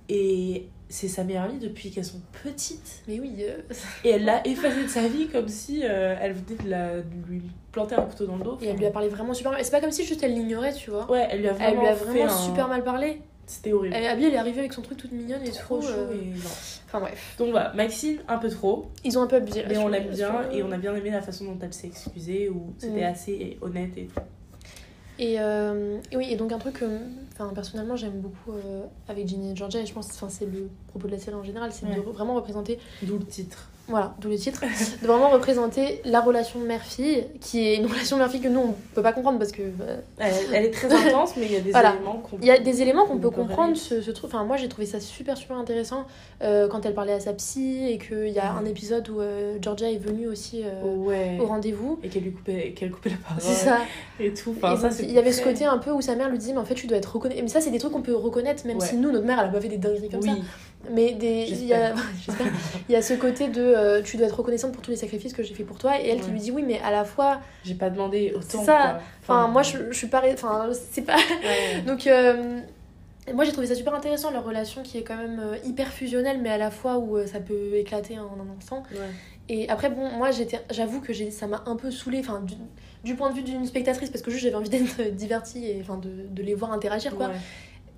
Et c'est sa meilleure amie depuis qu'elles sont petites. mais oui. euh, Et elle l'a effacée de sa vie comme si euh, elle venait de, la, de lui planter un couteau dans le dos. Et elle lui a parlé vraiment super mal. Et c'est pas comme si juste elle l'ignorait, tu vois. Ouais, elle lui a Elle vraiment, lui a fait vraiment un- super mal parlé. C'était horrible. Elle, Abby, elle est arrivée avec son truc toute mignonne et Trop tout. chaud euh, et non. Enfin bref. Donc voilà, Maxine, un peu trop. Ils ont un peu abusé. Mais là, on sur- l'aime bien sur- et on a bien aimé la façon dont elle s'est excusée, où c'était Mm. assez honnête et tout. Et, euh, et oui, et donc un truc que enfin, personnellement j'aime beaucoup euh, avec Ginny et Georgia, et je pense que c'est le propos de la série en général, c'est Ouais. de re- vraiment représenter, D'où le titre. voilà, d'où le titre, de vraiment représenter la relation mère-fille, qui est une relation mère-fille que nous on peut pas comprendre parce que euh, Elle, elle est très intense, mais il y a des Voilà. éléments qu'on il y a des éléments qu'on On peut peut comprendre, relayer. ce, ce truc. Enfin, moi j'ai trouvé ça super super intéressant euh, quand elle parlait à sa psy, et qu'il y a Ouais. un épisode où euh, Georgia est venue aussi euh, Ouais. au rendez-vous. Et qu'elle lui coupait, qu'elle coupait la parole. C'est ça. Et tout. Et Enfin, ça, donc, c'est il y avait ce très- côté un peu où sa mère lui dit, mais en fait tu dois être reconnaître. Mais ça c'est des trucs qu'on peut reconnaître, même Ouais. si nous notre mère elle a pas fait des dingueries comme ça. Oui. Mais des, il y a, j'espère. Il y a ce côté de euh, tu dois être reconnaissante pour tous les sacrifices que j'ai fait pour toi, et elle qui Ouais. lui dit oui, mais à la fois, J'ai pas demandé autant. C'est ça. quoi. enfin moi je, je suis pareil, enfin c'est pas. Ouais. Donc euh, moi j'ai trouvé ça super intéressant, leur relation qui est quand même euh, hyper fusionnelle, mais à la fois où euh, ça peut éclater en un instant. Ouais. Et après bon, moi j'étais, j'avoue que j'ai, ça m'a un peu saoulée, enfin du, du point de vue d'une spectatrice, parce que juste j'avais envie d'être divertie et enfin de, de les voir interagir quoi. Ouais.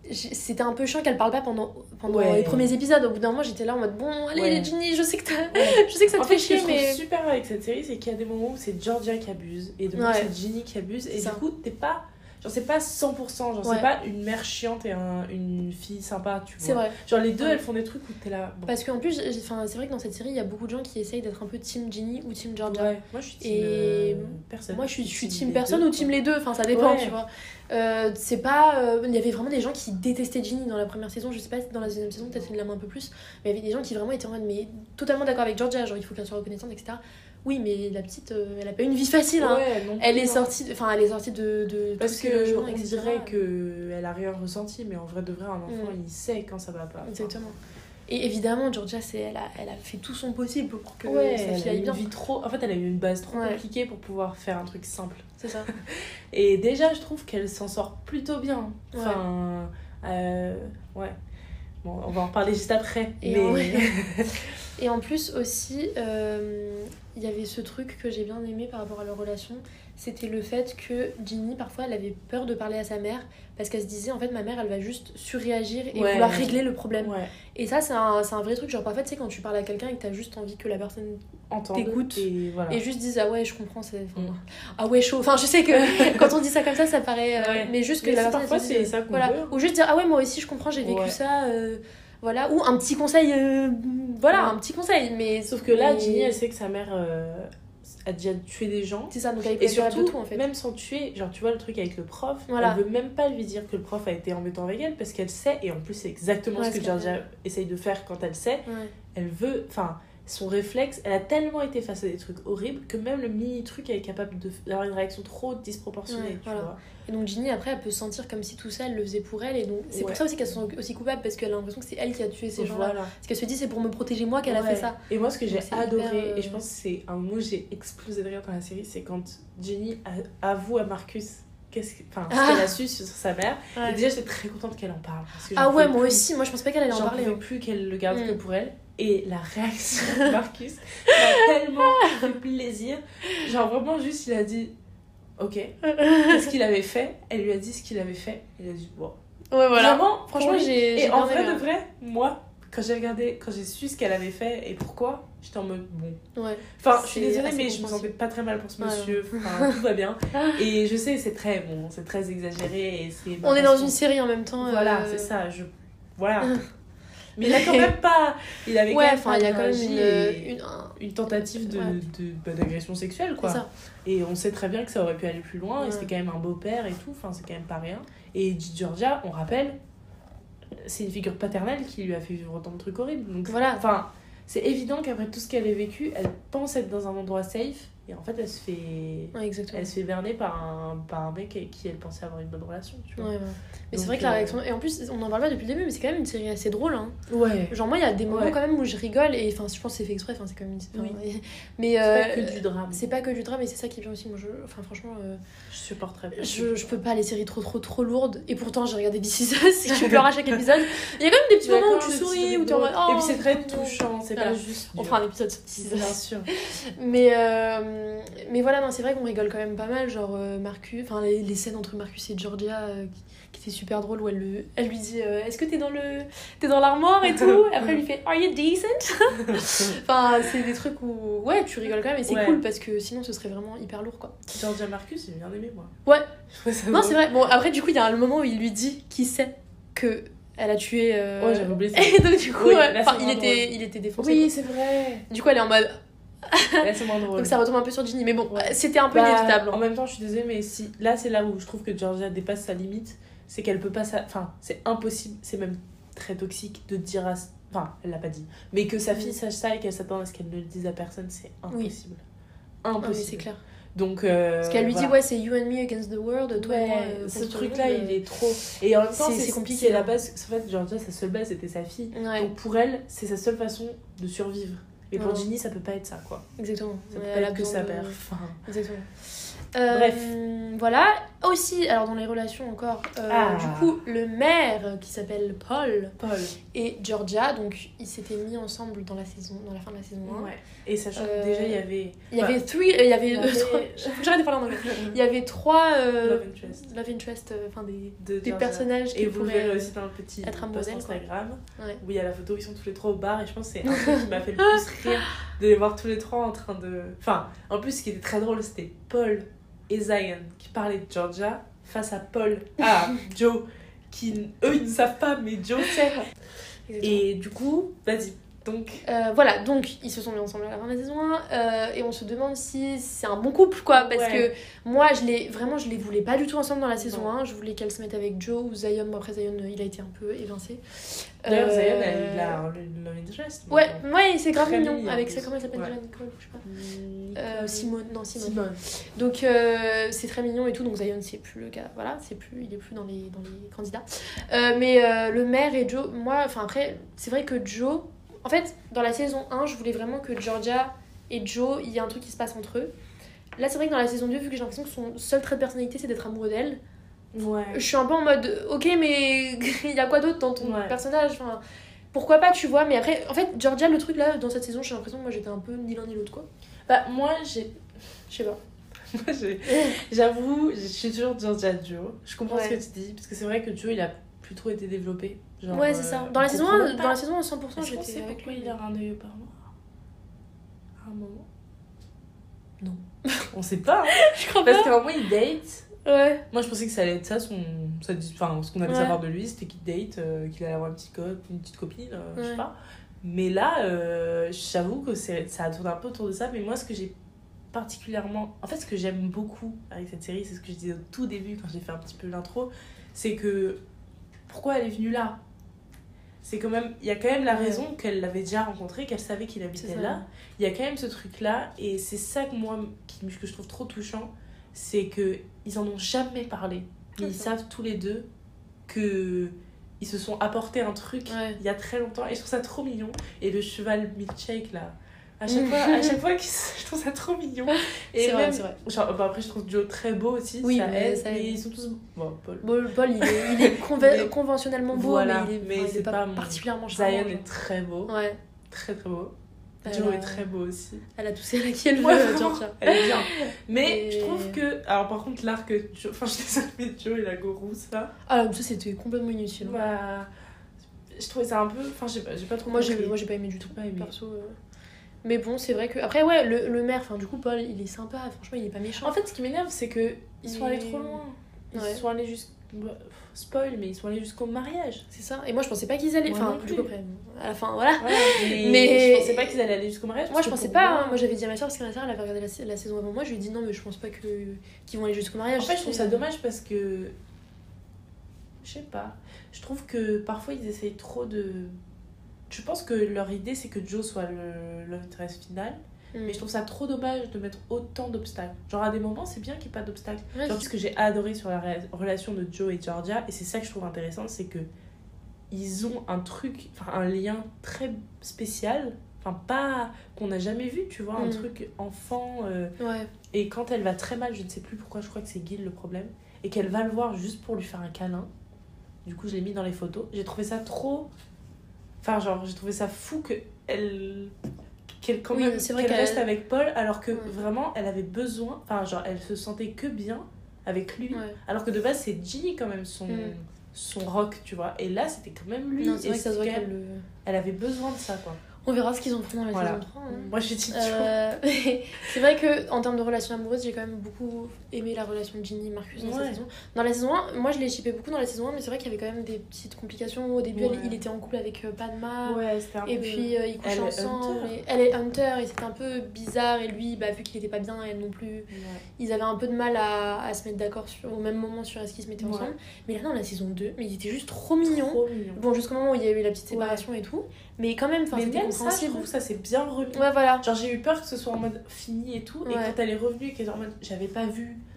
c'était un peu chiant qu'elle parle pas pendant, pendant Ouais. les premiers épisodes. Au bout d'un moment, j'étais là en mode bon, allez, Ouais. Ginny, je sais que, t'as... Ouais. je sais que ça te En fait fait, ce que chier, je trouve mais. super avec cette série, c'est qu'il y a des moments où c'est Georgia qui abuse et des moments où Ouais. c'est Ginny qui abuse. Et C'est du ça. coup, t'es pas. Genre, c'est pas cent pour cent. Genre, Ouais. c'est pas une mère chiante et un, une fille sympa, tu vois. C'est vrai. Genre, les deux, Ouais. elles font des trucs où t'es là. Bon. Parce qu'en plus, j'ai- enfin, c'est vrai que dans cette série, il y a beaucoup de gens qui essayent d'être un peu team Ginny ou team Georgia. Ouais, moi je suis team Et euh, personne. Moi, je suis, je suis team les personne deux, ou team quoi. les deux, enfin, ça dépend, Ouais. tu vois. Euh, c'est pas. euh, Il y avait vraiment des gens qui détestaient Ginny dans la première saison, je sais pas si dans la deuxième saison, peut-être il l'aime un peu plus, mais il y avait des gens qui vraiment étaient en mode, mais totalement d'accord avec Georgia, genre il faut qu'elle soit reconnaissante, et cetera. Oui, mais la petite, euh, elle a pas une vie facile, hein. Ouais, non Elle plus, est non. sortie, de- enfin, elle est sortie de, de Parce tous ses que logements, on et cetera. dirait qu'elle a rien ressenti, mais en vrai de vrai, un enfant Mm. il sait quand ça va pas. Enfin, Exactement. Et évidemment, Georgia, c'est, elle, a, elle a fait tout son possible pour que Ouais, sa elle fille a aille une bien. vie trop. En fait, elle a eu une base trop Ouais. compliquée pour pouvoir faire un truc simple. C'est ça. Et déjà, je trouve qu'elle s'en sort plutôt bien. Enfin, euh, ouais. Bon, on va en reparler juste après. Et mais... en- Et en plus aussi, euh, il y avait ce truc que j'ai bien aimé par rapport à leur relation, c'était le fait que Ginny, parfois, elle avait peur de parler à sa mère, parce qu'elle se disait, en fait, ma mère, elle va juste surréagir et Ouais. vouloir régler le problème. Ouais, Et ça, c'est un, c'est un vrai truc, genre parfois, tu sais, quand tu parles à quelqu'un et que t'as juste envie que la personne entendre. T'écoutes. Et voilà. et juste dise, ah ouais, je comprends, c'est... enfin, Mm. ah ouais, chaud. Enfin, je sais que quand on dit ça comme ça, ça paraît... euh, Ouais. Mais juste que Mais la c'est- personne... parfois, elle se dise, c'est ça qu'on voilà. veut. Ou juste dire, ah ouais, moi aussi, je comprends, j'ai vécu Ouais. ça... euh, Voilà, ou un petit conseil, euh, voilà, Ouais. un petit conseil, mais... Sauf que là, mais- Ginny, elle sait que sa mère euh, a déjà tué des gens. C'est ça, donc elle est Et capable surtout, de tout, en fait. même sans tuer, genre tu vois le truc avec le prof, Voilà. elle veut même pas lui dire que le prof a été embêtant avec elle parce qu'elle sait, et en plus c'est exactement Ouais, ce que c'est qu'elle Georgia essaye de faire quand elle sait, Ouais. elle veut, enfin son réflexe, elle a tellement été face à des trucs horribles que même le mini truc elle est capable de- d'avoir une réaction trop disproportionnée, Ouais, tu voilà. vois. Et donc Ginny, après, elle peut se sentir comme si tout ça, elle le faisait pour elle, et donc c'est Ouais. pour ça aussi qu'elle se sent aussi coupable, parce qu'elle a l'impression que c'est elle qui a tué ces gens-là. Voilà. Parce qu'elle se dit, c'est pour me protéger moi qu'elle a Ouais. fait ça. Et moi, ce que j'ai Donc, c'est adoré, hyper, euh, et je pense que c'est un mot que j'ai explosé de rire dans la série, c'est quand Ginny a- avoue à Marcus qu'est-ce que- enfin, ce Ah. qu'elle a su sur sa mère. Ouais. Et déjà, j'étais très contente qu'elle en parle. Parce que j'en Ah ouais, pouvais moi plus. aussi, moi je pensais pas qu'elle allait en J'en parler. pouvais hein. plus qu'elle le garde Mm. que pour elle. Et la réaction de Marcus m'a tellement fait plaisir. Genre, vraiment, juste, il a dit ok. Qu'est-ce qu'il avait fait? Elle lui a dit ce qu'il avait fait. Il a dit bon. Ouais, voilà. Vraiment, Franchement, pour lui. j'ai. j'ai Et en bien vrai aimé, de vrai, moi, quand j'ai regardé, quand j'ai su ce qu'elle avait fait et pourquoi, j'étais en mode bon. hein. Ouais. Enfin, je suis C'est désolée, assez mais je me sentais compréhensible. pas très mal pour ce Ouais, monsieur. Enfin, tout va bien. Et je sais, c'est très bon, c'est très exagéré. Et c'est On est dans une série en même temps. Voilà, euh, c'est ça. Je... Voilà. Mais il a quand même pas. Il avait Ouais, quand même enfin, pas il y a quand même réagi une. et une... un- une tentative de, Ouais. de, bah, d'agression sexuelle, C'est quoi. ça. Et on sait très bien que ça aurait pu aller plus loin. Ouais. Et c'était quand même un beau-père et tout. Enfin, c'est quand même pas rien. Et Georgia, on rappelle, c'est une figure paternelle qui lui a fait vivre autant de trucs horribles. Donc, Voilà. enfin, c'est évident qu'après tout ce qu'elle a vécu, elle pense être dans un endroit safe. Et en fait, elle se fait. Ouais, exactement. Elle se fait berner par un, par un mec avec qui elle pensait avoir une bonne relation, tu vois. Ouais, ouais. Mais c'est Donc, vrai que la euh, réaction. Et en plus, on en parle pas depuis le début, mais c'est quand même une série assez drôle. Hein. Ouais. Genre, moi, il y a des moments Ouais. quand même où je rigole, et enfin, je pense que c'est fait exprès, enfin, c'est comme une. enfin, Oui. Mais. C'est euh, pas que du drame. C'est pas que du drame, et c'est ça qui est bien aussi. Moi, je... Enfin, franchement. euh, Je supporterais pas. Je, je peux pas les séries trop trop trop lourdes, et pourtant j'ai regardé This Is Us et tu pleures à chaque épisode. Il y a quand même des petits moments où tu souris, où tu es en mode oh, Et puis c'est très mignon. touchant, c'est Voilà. pas juste. On dur. fera un épisode sur This Is Us. Bien sûr. Mais, euh, mais voilà, non, c'est vrai qu'on rigole quand même pas mal. Genre, euh, Marcus, enfin les, les scènes entre Marcus et Georgia euh, qui, qui étaient super drôles, où elle, le, elle lui dit euh, est-ce que t'es dans le t'es dans l'armoire et tout. Et après, elle lui fait are you decent. Enfin, c'est des trucs où ouais, tu rigoles quand même, et c'est Ouais. cool parce que sinon ce serait vraiment hyper lourd quoi. Georgia Marcus, j'ai bien aimé moi. Ouais. Je trouvais ça Non, drôle. c'est vrai. Bon, après, du coup, il y a le moment où il lui dit qu'il sait que elle a tué. euh, Ouais, j'avais oublié ça. Et donc, du coup, Oui, ouais, là, enfin, c'est il, moins était, drôle. il était défoncé. Oui, quoi. c'est vrai. Du coup, elle est en mode. Là, c'est moins drôle. Donc, ça retombe un peu sur Ginny. Mais bon, Ouais. c'était un peu Bah, inévitable. En même temps, je suis désolée, mais si là, c'est là où je trouve que Georgia dépasse sa limite, c'est qu'elle peut pas. Sa... Enfin, c'est impossible, c'est même très toxique de dire à. Enfin, elle l'a pas dit, mais que sa fille sache ça et qu'elle s'attende à ce qu'elle ne le dise à personne, c'est impossible. Ah, mais Impossible. c'est clair. Donc. Euh, Parce qu'elle lui voilà. dit, ouais, c'est you and me against the world. Toi et moi, Ouais, euh, ce contre le truc-là, monde, il euh, est trop. Et en même temps, c'est- c'est c'est compliqué. compliqué, C'est la hein. base. En fait, Georgia, sa seule base, c'était sa fille. Ouais, Donc pour elle, c'est sa seule façon de survivre. Et pour Ouais. Ginny, ça peut pas être ça, quoi. exactement. Ça peut Ouais, pas elle a être que besoin sa de- mère. Enfin, Exactement. Euh, Bref. Voilà. Aussi, alors dans les relations encore, euh, Ah. du coup, le maire qui s'appelle Paul Paul. et Georgia, donc ils s'étaient mis ensemble dans la saison, dans la fin de la saison un. Ouais. Et sachant Euh, que déjà, il y avait... Il y avait three, euh, il y avait, il y euh, avait- trois- faut que j'arrête de parler en anglais. Il y avait trois euh, Love interest. love interest, euh, enfin des, De des Georgia. personnages qui Et vous le pourraient verrez aussi dans le petit être post amoureux, quoi. Instagram Ouais. où il y a la photo où ils sont tous les trois au bar et je pense que c'est un truc qui m'a fait le plus rire de les voir tous les trois en train de... Enfin, en plus ce qui était très drôle c'était Paul et Zion qui parlaient de Georgia face à Paul, ah Joe, qui eux ils ne savent pas mais Joe sait. Exactement. Et du coup, vas-y, donc... Euh, voilà, donc ils se sont mis ensemble à la fin de la saison un euh, et on se demande si c'est un bon couple quoi, parce Ouais. que moi je les vraiment je les voulais pas du tout ensemble dans la saison Non. un, je voulais qu'elle se mette avec Joe ou Zion. Bon après Zion il a été un peu évincé. D'ailleurs, Euh, Zion, elle, il a un love interest. donc, Ouais, euh, ouais, c'est grave Très mignon mignon, en avec plus. sa comment elle s'appelle Ouais. déjà Nicole, je sais pas. Nicole- Euh, Simone, non Simone. Simone. Donc euh, c'est très mignon et tout, donc Zion c'est plus le cas, voilà, c'est plus, il est plus dans les, dans les candidats. Euh, mais euh, le maire et Joe, moi, enfin après, c'est vrai que Joe, en fait, dans la saison un, je voulais vraiment que Georgia et Joe, il y a un truc qui se passe entre eux. Là c'est vrai que dans la saison deux, vu que j'ai l'impression que son seul trait de personnalité c'est d'être amoureux d'elle, Ouais. je suis un peu en mode, ok mais il y a quoi d'autre dans ton Ouais. personnage, enfin... Pourquoi pas, tu vois, mais après, en fait, Georgia, le truc là, dans cette saison, j'ai l'impression que moi j'étais un peu ni l'un ni l'autre, quoi. Bah, moi, j'ai... Je sais pas. Moi, j'ai- j'avoue, je suis toujours Georgia Joe. Je comprends Ouais. ce que tu dis, parce que c'est vrai que Joe, il a plus trop été développé. Genre, Ouais, c'est euh, ça. Dans la on saison comprend un, pas. dans la saison un, cent pour cent, Est-ce qu'on j'étais sait avec pourquoi lui. il a un œil par noir à un moment Non. On sait pas, hein. Je crois Parce pas. qu'à un moment, il date. Ouais. Moi, je pensais que ça allait être ça, son... ça dit- enfin, ce qu'on allait Ouais. savoir de lui, c'était qu'il date, euh, qu'il allait avoir une petite, co... une petite copine, euh, je sais Ouais. pas. Mais là, euh, j'avoue que c'est... ça a tourné un peu autour de ça. Mais moi, ce que j'ai particulièrement... En fait, ce que j'aime beaucoup avec cette série, c'est ce que je disais au tout début, quand j'ai fait un petit peu l'intro, c'est que... Pourquoi elle est venue là ? C'est quand même... Il y a quand même la Ouais. raison qu'elle l'avait déjà rencontré, qu'elle savait qu'il C'est habitait ça. là. Il y a quand même ce truc-là, et c'est ça que moi, qui, que je trouve trop touchant, c'est que ils en ont jamais parlé. Mais ils C'est ça. savent tous les deux que ils se sont apporté un truc Ouais. il y a très longtemps, et je trouve ça trop mignon. Et le cheval milkshake là, à chaque fois, à chaque fois qu'ils se- je trouve ça trop mignon. Et C'est vrai, même- c'est vrai. genre, bah, après je trouve Joe très beau aussi, Oui, ça mais aide. ça Mais aide. ils sont tous bon, Paul. Bon, Paul, il est, il est conve- Mais- conventionnellement beau, Voilà, mais il est, mais enfin, il c'est est pas, pas mon- particulièrement Zion charmant. est très beau, genre. Ouais. très très beau. Elle Joe a- est très beau aussi. Elle a toussé à qui elle veut, Ouais, euh, vraiment, Georgia. elle est bien. Mais Mais- je trouve que. Alors, par contre, l'arc. Joe- Enfin, je suis désolée, mais Joe et la go rousse là. Ah, ça c'était complètement inutile. hein. Bah. Je trouvais ça un peu. Enfin, j'ai pas, j'ai pas trop Moi j'ai, compris. moi j'ai pas aimé du tout, Pas aimé. perso. euh. Mais bon, c'est vrai que. Après, ouais, le, le maire, enfin, du coup, Paul, il est sympa, franchement, il est pas méchant. En fait, ce qui m'énerve, c'est que ils sont allés Mais- trop loin. Ils Ouais. sont allés jusqu'au. Spoil, mais ils sont allés jusqu'au mariage. C'est ça. Et moi, je pensais pas qu'ils allaient. Moi Enfin, non du plus. coup, après, à la fin, voilà. Voilà, mais, Mais- je pensais pas qu'ils allaient aller jusqu'au mariage. Moi, parce je que pensais pour pas. moi- hein. Moi, j'avais dit à ma soeur, parce que ma soeur, elle avait regardé la, la saison avant moi. Je lui ai dit non, mais je pense pas que qu'ils vont aller jusqu'au mariage. En fait, je trouve C'est- ça dommage parce que. Je sais pas. Je trouve que parfois ils essayent trop de. Je pense que leur idée c'est que Joe soit le love interest final. Mm. Mais je trouve ça trop dommage de mettre autant d'obstacles. Genre à des moments c'est bien qu'il n'y ait pas d'obstacles. Ouais, Genre ce que j'ai adoré sur la ré- relation de Joe et Georgia, et c'est ça que je trouve intéressant, c'est que ils ont un truc, enfin un lien très spécial. Enfin pas qu'on n'a jamais vu, tu vois, un Mm. truc enfant. euh, Ouais. Et quand elle va très mal, je ne sais plus pourquoi, je crois que c'est Gil le problème, et qu'elle va le voir juste pour lui faire un câlin. Du coup, je l'ai mis dans les photos. J'ai trouvé ça trop. Enfin, genre, j'ai trouvé ça fou que elle. Qu'elle, quand Oui, même, c'est vrai qu'elle qu'elle- reste avec Paul, alors que Ouais. vraiment, elle avait besoin. Enfin, genre, elle se sentait que bien avec lui. Ouais. Alors que de base, c'est Ginny quand même, son, Mm. son rock, tu vois. Et là, c'était quand même lui. Non, c'est Et vrai que ça se voit quand qu'elle même- le. Elle avait besoin de ça, quoi. On verra ce qu'ils en feront dans la Voilà. saison trois. hein. Moi, j'ai dit Joe. Euh, c'est vrai que en termes de relation amoureuse, j'ai quand même beaucoup aimé la relation de Ginny et Marcus dans Ouais. cette saison. Dans la saison un, moi je l'ai shippé beaucoup dans la saison un, mais c'est vrai qu'il y avait quand même des petites complications. Au début, Ouais. elle- il était en couple avec euh, Padma. Ouais, c'était un Et peu- puis euh, ils couchaient Elle est ensemble. Hunter. Et... Elle est Hunter et c'était un peu bizarre. Et lui, bah, vu qu'il était pas bien, elle non plus, Ouais. ils avaient un peu de mal à, à se mettre d'accord sur... au même moment sur est-ce qu'ils se mettaient Ouais. ensemble. Mais là, dans la saison deux, mais ils étaient juste trop mignons. Trop mignon. Bon, jusqu'au moment où il y a eu la petite Ouais. séparation et tout. Mais quand même, enfin, Mais c'était même ça, je compréhensible. trouve que ça s'est bien remis. Ouais, voilà. Genre, j'ai eu peur que ce soit en mode fini et tout. Et Ouais. quand elle est revenue et qu'elle est en mode j'avais pas vu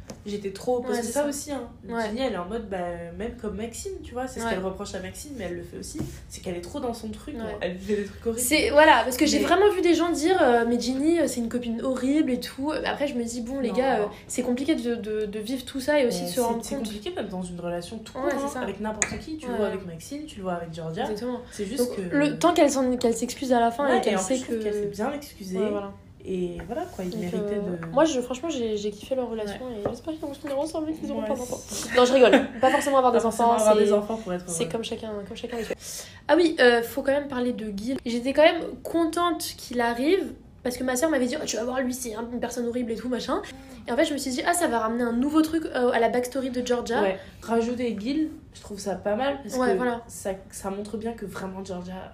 j'étais trop... Parce ouais, que c'est ça, ça aussi, hein. ouais. Ginny, elle est en mode, bah, même comme Maxime, tu vois, c'est ce ouais. qu'elle reproche à Maxime, mais elle le fait aussi, c'est qu'elle est trop dans son truc, ouais. hein. Elle fait des trucs horribles. C'est, voilà, parce que mais... j'ai vraiment vu des gens dire euh, mais Ginny, c'est une copine horrible et tout. Après, je me dis, bon, les non. gars, euh, c'est compliqué de, de, de vivre tout ça et aussi euh, de se rendre compte. C'est compliqué même dans une relation tout court, ouais, hein, ça. avec n'importe qui. Tu ouais. le vois avec Maxime, tu le vois avec Georgia. Exactement. C'est juste donc, que. Le temps qu'elle, qu'elle s'excuse à la fin ouais, et qu'elle et sait plus, que. qu'elle s'est bien excusée. Ouais, voilà. Et voilà quoi, ils donc, méritaient euh, de. Moi, je, franchement, j'ai, j'ai kiffé leur relation ouais. et j'espère qu'ils vont se tenir ensemble et qu'ils auront ouais, pas d'enfants. Non, je rigole. Pas forcément avoir des pas enfants. Avoir c'est... des enfants pour être heureux. C'est comme chacun, comme chacun les fait. Ah oui, euh, faut quand même parler de Gil. J'étais quand même contente qu'il arrive. Parce que ma soeur m'avait dit, oh, tu vas voir, lui, c'est une personne horrible et tout, machin. Et en fait, je me suis dit, ah, ça va ramener un nouveau truc euh, à la backstory de Georgia. Ouais, rajouter Gil, je trouve ça pas mal. Parce ouais, que voilà. ça, ça montre bien que vraiment Georgia,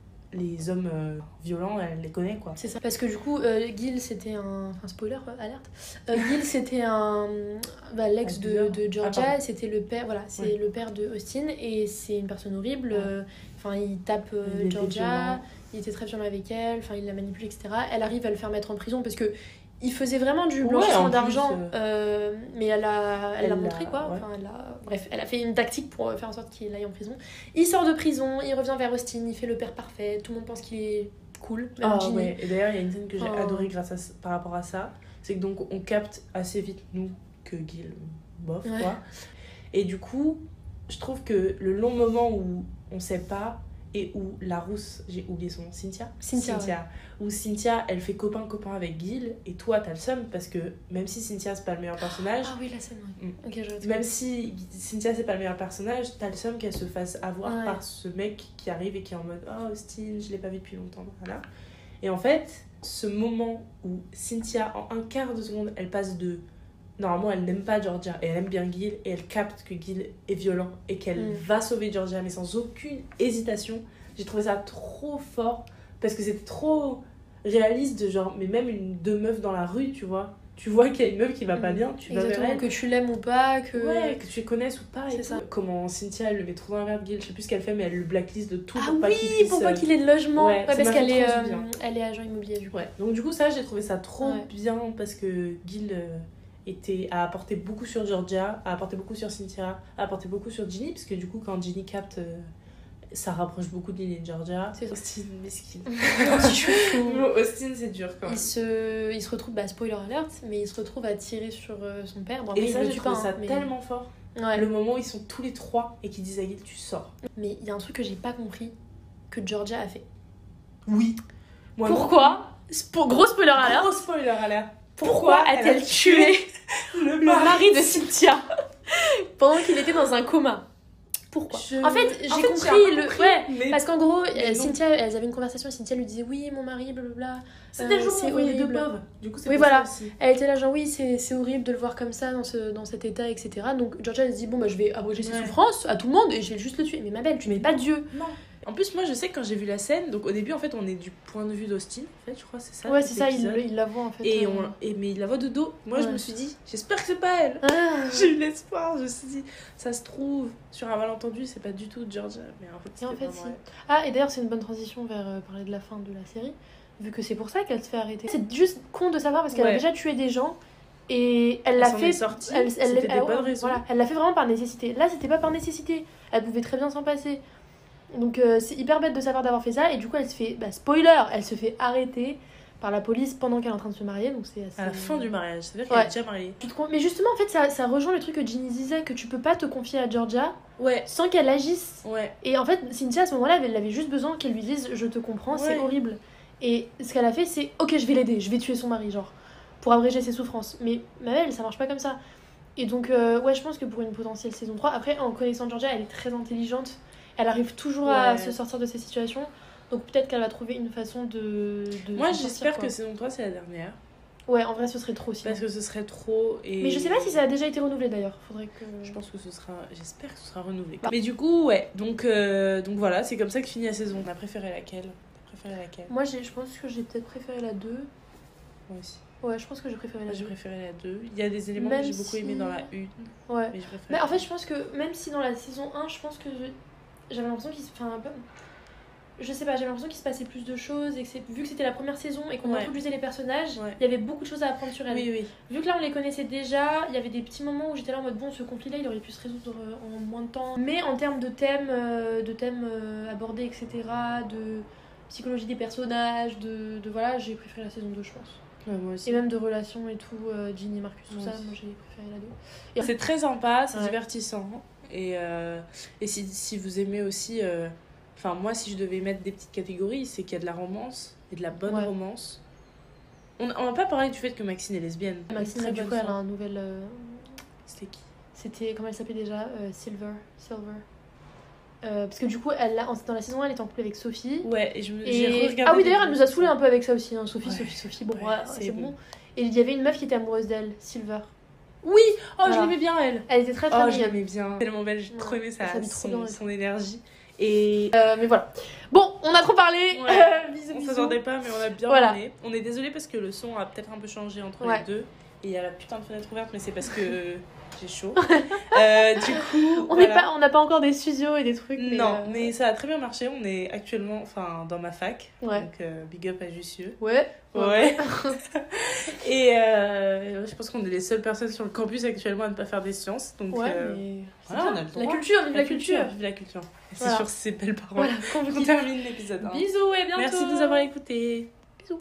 les hommes euh, violents, elle les connaît, quoi. C'est ça. Parce que du coup, euh, Gil, c'était un. Enfin, spoiler, euh, alerte. Euh, Gil, c'était un. Bah, l'ex de, de Georgia, ah, c'était le père. Voilà, c'est ouais. le père de Austin. Et c'est une personne horrible. Enfin, ouais. euh, il tape euh, il Georgia. Il était très violent avec elle, enfin il la manipule, et cetera. Elle arrive à le faire mettre en prison parce que il faisait vraiment du blanchissement ouais, d'argent, plus, euh... Euh, mais elle a, elle, elle l'a montré quoi. Ouais. Enfin, elle a... Bref, elle a fait une tactique pour faire en sorte qu'il aille en prison. Il sort de prison, il revient vers Austin, il fait le père parfait. Tout le monde pense qu'il est cool. Même oh, ouais. Et d'ailleurs, il y a une scène que j'ai oh. adorée grâce à par rapport à ça, c'est que donc on capte assez vite nous que Gil bof ouais. quoi. Et du coup, je trouve que le long moment où on sait pas. Et où la rousse, j'ai oublié son nom, Cynthia Cynthia, Cynthia. Ouais. Où Cynthia, elle fait copain-copain avec Gil, et toi, t'as le seum, parce que même si Cynthia, c'est pas le meilleur personnage... Ah oui, la scène, ouais. Mm. Okay, je même si Cynthia, c'est pas le meilleur personnage, t'as le seum qu'elle se fasse avoir ouais. par ce mec qui arrive et qui est en mode « Oh, Austin, je l'ai pas vu depuis longtemps. » Voilà. Et en fait, ce moment où Cynthia, en un quart de seconde, elle passe de... Normalement, elle n'aime pas Georgia et elle aime bien Gil et elle capte que Gil est violent et qu'elle mm. va sauver Georgia, mais sans aucune hésitation. J'ai trouvé ça trop fort parce que c'était trop réaliste de genre, mais même une, deux meufs dans la rue, tu vois. Tu vois qu'il y a une meuf qui va pas bien, tu vas vers elle. Que tu l'aimes ou pas, que... Ouais, que tu les connaisses ou pas. C'est ça. Comment Cynthia, elle le met trop dans la merde, Gil, je sais plus ce qu'elle fait, mais elle le blacklist de tout ah pour oui, pas qu'il puisse... pour pas qu'il ait de logement. Ouais, ouais parce qu'elle est, euh, elle est agent immobilier, du coup. Ouais, donc du coup, ça, j'ai trouvé ça trop ouais. bien parce que Gil... Euh, était, a apporté beaucoup sur Georgia, a apporté beaucoup sur Cynthia, a apporté beaucoup sur Ginny, parce que du coup, quand Ginny capte, euh, ça rapproche beaucoup de Lily et de Georgia. C'est Austin, mesquine. Austin, c'est dur quand même. Il se, il se retrouve, bah, spoiler alert, mais il se retrouve à tirer sur euh, son père. Bon, et ça, j'ai trouvé ça mais... tellement fort. Ouais. Le moment où ils sont tous les trois et qu'ils disent à Gil, tu sors. Mais il y a un truc que j'ai pas compris, que Georgia a fait. Oui. Moi, pourquoi Pour gros spoiler alert. Gros spoiler alert. Pourquoi, Pourquoi a-t-elle a tué le mari, mari de Cynthia pendant qu'il était dans un coma? Pourquoi je... En fait, j'ai en fait, compris, j'ai le. Compris, ouais, mais... parce qu'en gros, euh, Cynthia, elles avaient une conversation et Cynthia lui disait oui, mon mari, blablabla. C'était le jour où on voyait deux pauvres. Du coup, c'est oui, voilà. Aussi. Elle était là, genre oui, c'est, c'est horrible de le voir comme ça, dans, ce, dans cet état, et cetera. Donc Georgia, elle se dit bon, bah je vais abroger ses ouais. souffrances à tout le monde et je vais juste le tuer. Mais ma belle, tu mets pas Dieu. Non. En plus, moi, je sais que quand j'ai vu la scène, donc au début, en fait, on est du point de vue d'Austin, en fait, je crois, c'est ça. Ouais, c'est ça, il, il la voit, en fait. Et, on, et mais il la voit de dos. Moi, ouais. je me suis dit, j'espère que c'est pas elle. Ah. J'ai eu l'espoir, je me suis dit, ça se trouve, sur un malentendu, c'est pas du tout Georgia. Mais en fait, et en fait si. Ah, et d'ailleurs, c'est une bonne transition vers euh, parler de la fin de la série, vu que c'est pour ça qu'elle se fait arrêter. C'est juste con de savoir, parce qu'elle ouais. a déjà tué des gens. Et elle, elle l'a fait. Sortie, elle, elle, c'était elle, des bonnes raisons. Voilà, elle l'a fait vraiment par nécessité. Là, c'était pas par nécessité. Elle pouvait très bien s'en passer. Donc euh, c'est hyper bête de savoir d'avoir fait ça. Et du coup, elle se fait. Bah, spoiler, elle se fait arrêter par la police pendant qu'elle est en train de se marier. Donc c'est assez... À la fin du mariage, c'est-à-dire qu'elle ouais. est déjà mariée. Mais justement, en fait, ça, ça rejoint le truc que Ginny disait, que tu peux pas te confier à Georgia ouais. sans qu'elle agisse. Ouais. Et en fait, Cynthia, à ce moment-là, elle avait juste besoin qu'elle lui dise je te comprends, ouais. c'est horrible. Et ce qu'elle a fait, c'est ok, je vais l'aider, je vais tuer son mari, genre, pour abréger ses souffrances. Mais ma belle, ça marche pas comme ça. Et donc, euh, ouais, je pense que pour une potentielle saison trois, après, en connaissant Georgia, elle est très intelligente. Elle arrive toujours ouais. à se sortir de ces situations. Donc peut-être qu'elle va trouver une façon de... de Moi, j'espère sortir, que saison trois, c'est la dernière. Ouais, en vrai, ce serait trop aussi. Parce que ce serait trop... Et... Mais je sais pas si ça a déjà été renouvelé, d'ailleurs. Faudrait que... Je pense que ce sera... J'espère que ce sera renouvelé. Bah. Mais du coup, ouais. Donc, euh... donc voilà, c'est comme ça que finit la saison. T'as préféré laquelle T'as préféré laquelle Moi, j'ai... je pense que j'ai peut-être préféré la deux. Moi aussi. Ouais, je pense que j'ai préféré la Moi, deux. J'ai préféré la deux. Il y a des éléments même que j'ai beaucoup si... aimés dans la une. Ouais. Mais, je préfère mais en fait, je pense que même si dans la saison un, je pense que... J'avais l'impression qu'il se... Enfin, je sais pas, j'avais l'impression qu'il se passait plus de choses et que c'est, vu que c'était la première saison et qu'on Ouais. introduisait les personnages, il Ouais. y avait beaucoup de choses à apprendre sur elle. Oui, oui. Vu que là on les connaissait déjà, il y avait des petits moments où j'étais là en mode bon, ce conflit là il aurait pu se résoudre euh, en moins de temps. Mais en termes de thèmes, euh, de thèmes euh, abordés, et cetera, de psychologie des personnages, de, de voilà, j'ai préféré la saison deux, je pense. Ouais, moi aussi. Et même de relations et tout, euh, Ginny, Marcus, tout Moi ça, aussi. moi j'ai préféré la deux. Et C'est très sympa, c'est Ouais. divertissant. Et, euh, et si, si vous aimez aussi. euh, Enfin, moi, si je devais mettre des petites catégories, c'est qu'il y a de la romance et de la bonne Ouais. romance. On on va pas parler du fait que Maxine est lesbienne. Maxine, Très du bonne coup, elle a femme. un nouvel. euh, C'était qui? C'était. Comment elle s'appelait déjà euh, Silver. Silver. Euh, parce que du coup, elle, l'a- en- dans la saison un, elle était en couple avec Sophie. Ouais, et je me Et... j'ai regardé. Ah oui, des d'ailleurs, elle nous a vidéos. saoulé un peu avec ça aussi. Hein. Sophie, Ouais. Sophie, Sophie. Bon, Ouais, ouais, c'est c'est bon. bon. Et il y avait une meuf qui était amoureuse d'elle, Silver. Oui! Oh, je Voilà. l'aimais bien, elle! Elle était très très Oh, je mignonne. l'aimais bien. Tellement belle, j'ai Ouais, trop aimé sa, elle s'habille trop son, bien et son énergie. Et Euh, mais voilà. Bon, on a trop parlé. Ouais. Euh, bisous, on bisous. s'attendait pas, mais on a bien Voilà. mené. On est désolé parce que le son a peut-être un peu changé entre Ouais. les deux. Et il y a la putain de fenêtre ouverte, mais c'est parce que j'ai chaud. Euh, du coup, On voilà. n'est pas, on n'a pas encore des studios et des trucs. Mais Non, euh, mais ça a très bien marché. On est actuellement enfin, dans ma fac. Ouais. Donc, euh, big up à Jussieu. Ouais. Ouais. Et euh, je pense qu'on est les seules personnes sur le campus actuellement à ne pas faire des sciences. Donc, Ouais, euh, mais. c'est voilà, bien. on a le La droit. culture, vive la culture. Vive la culture. Et c'est Voilà. sur ces belles paroles Voilà, qu'on vous qu'on quitte. termine l'épisode. hein. Bisous et bientôt. Merci de nous avoir écoutés.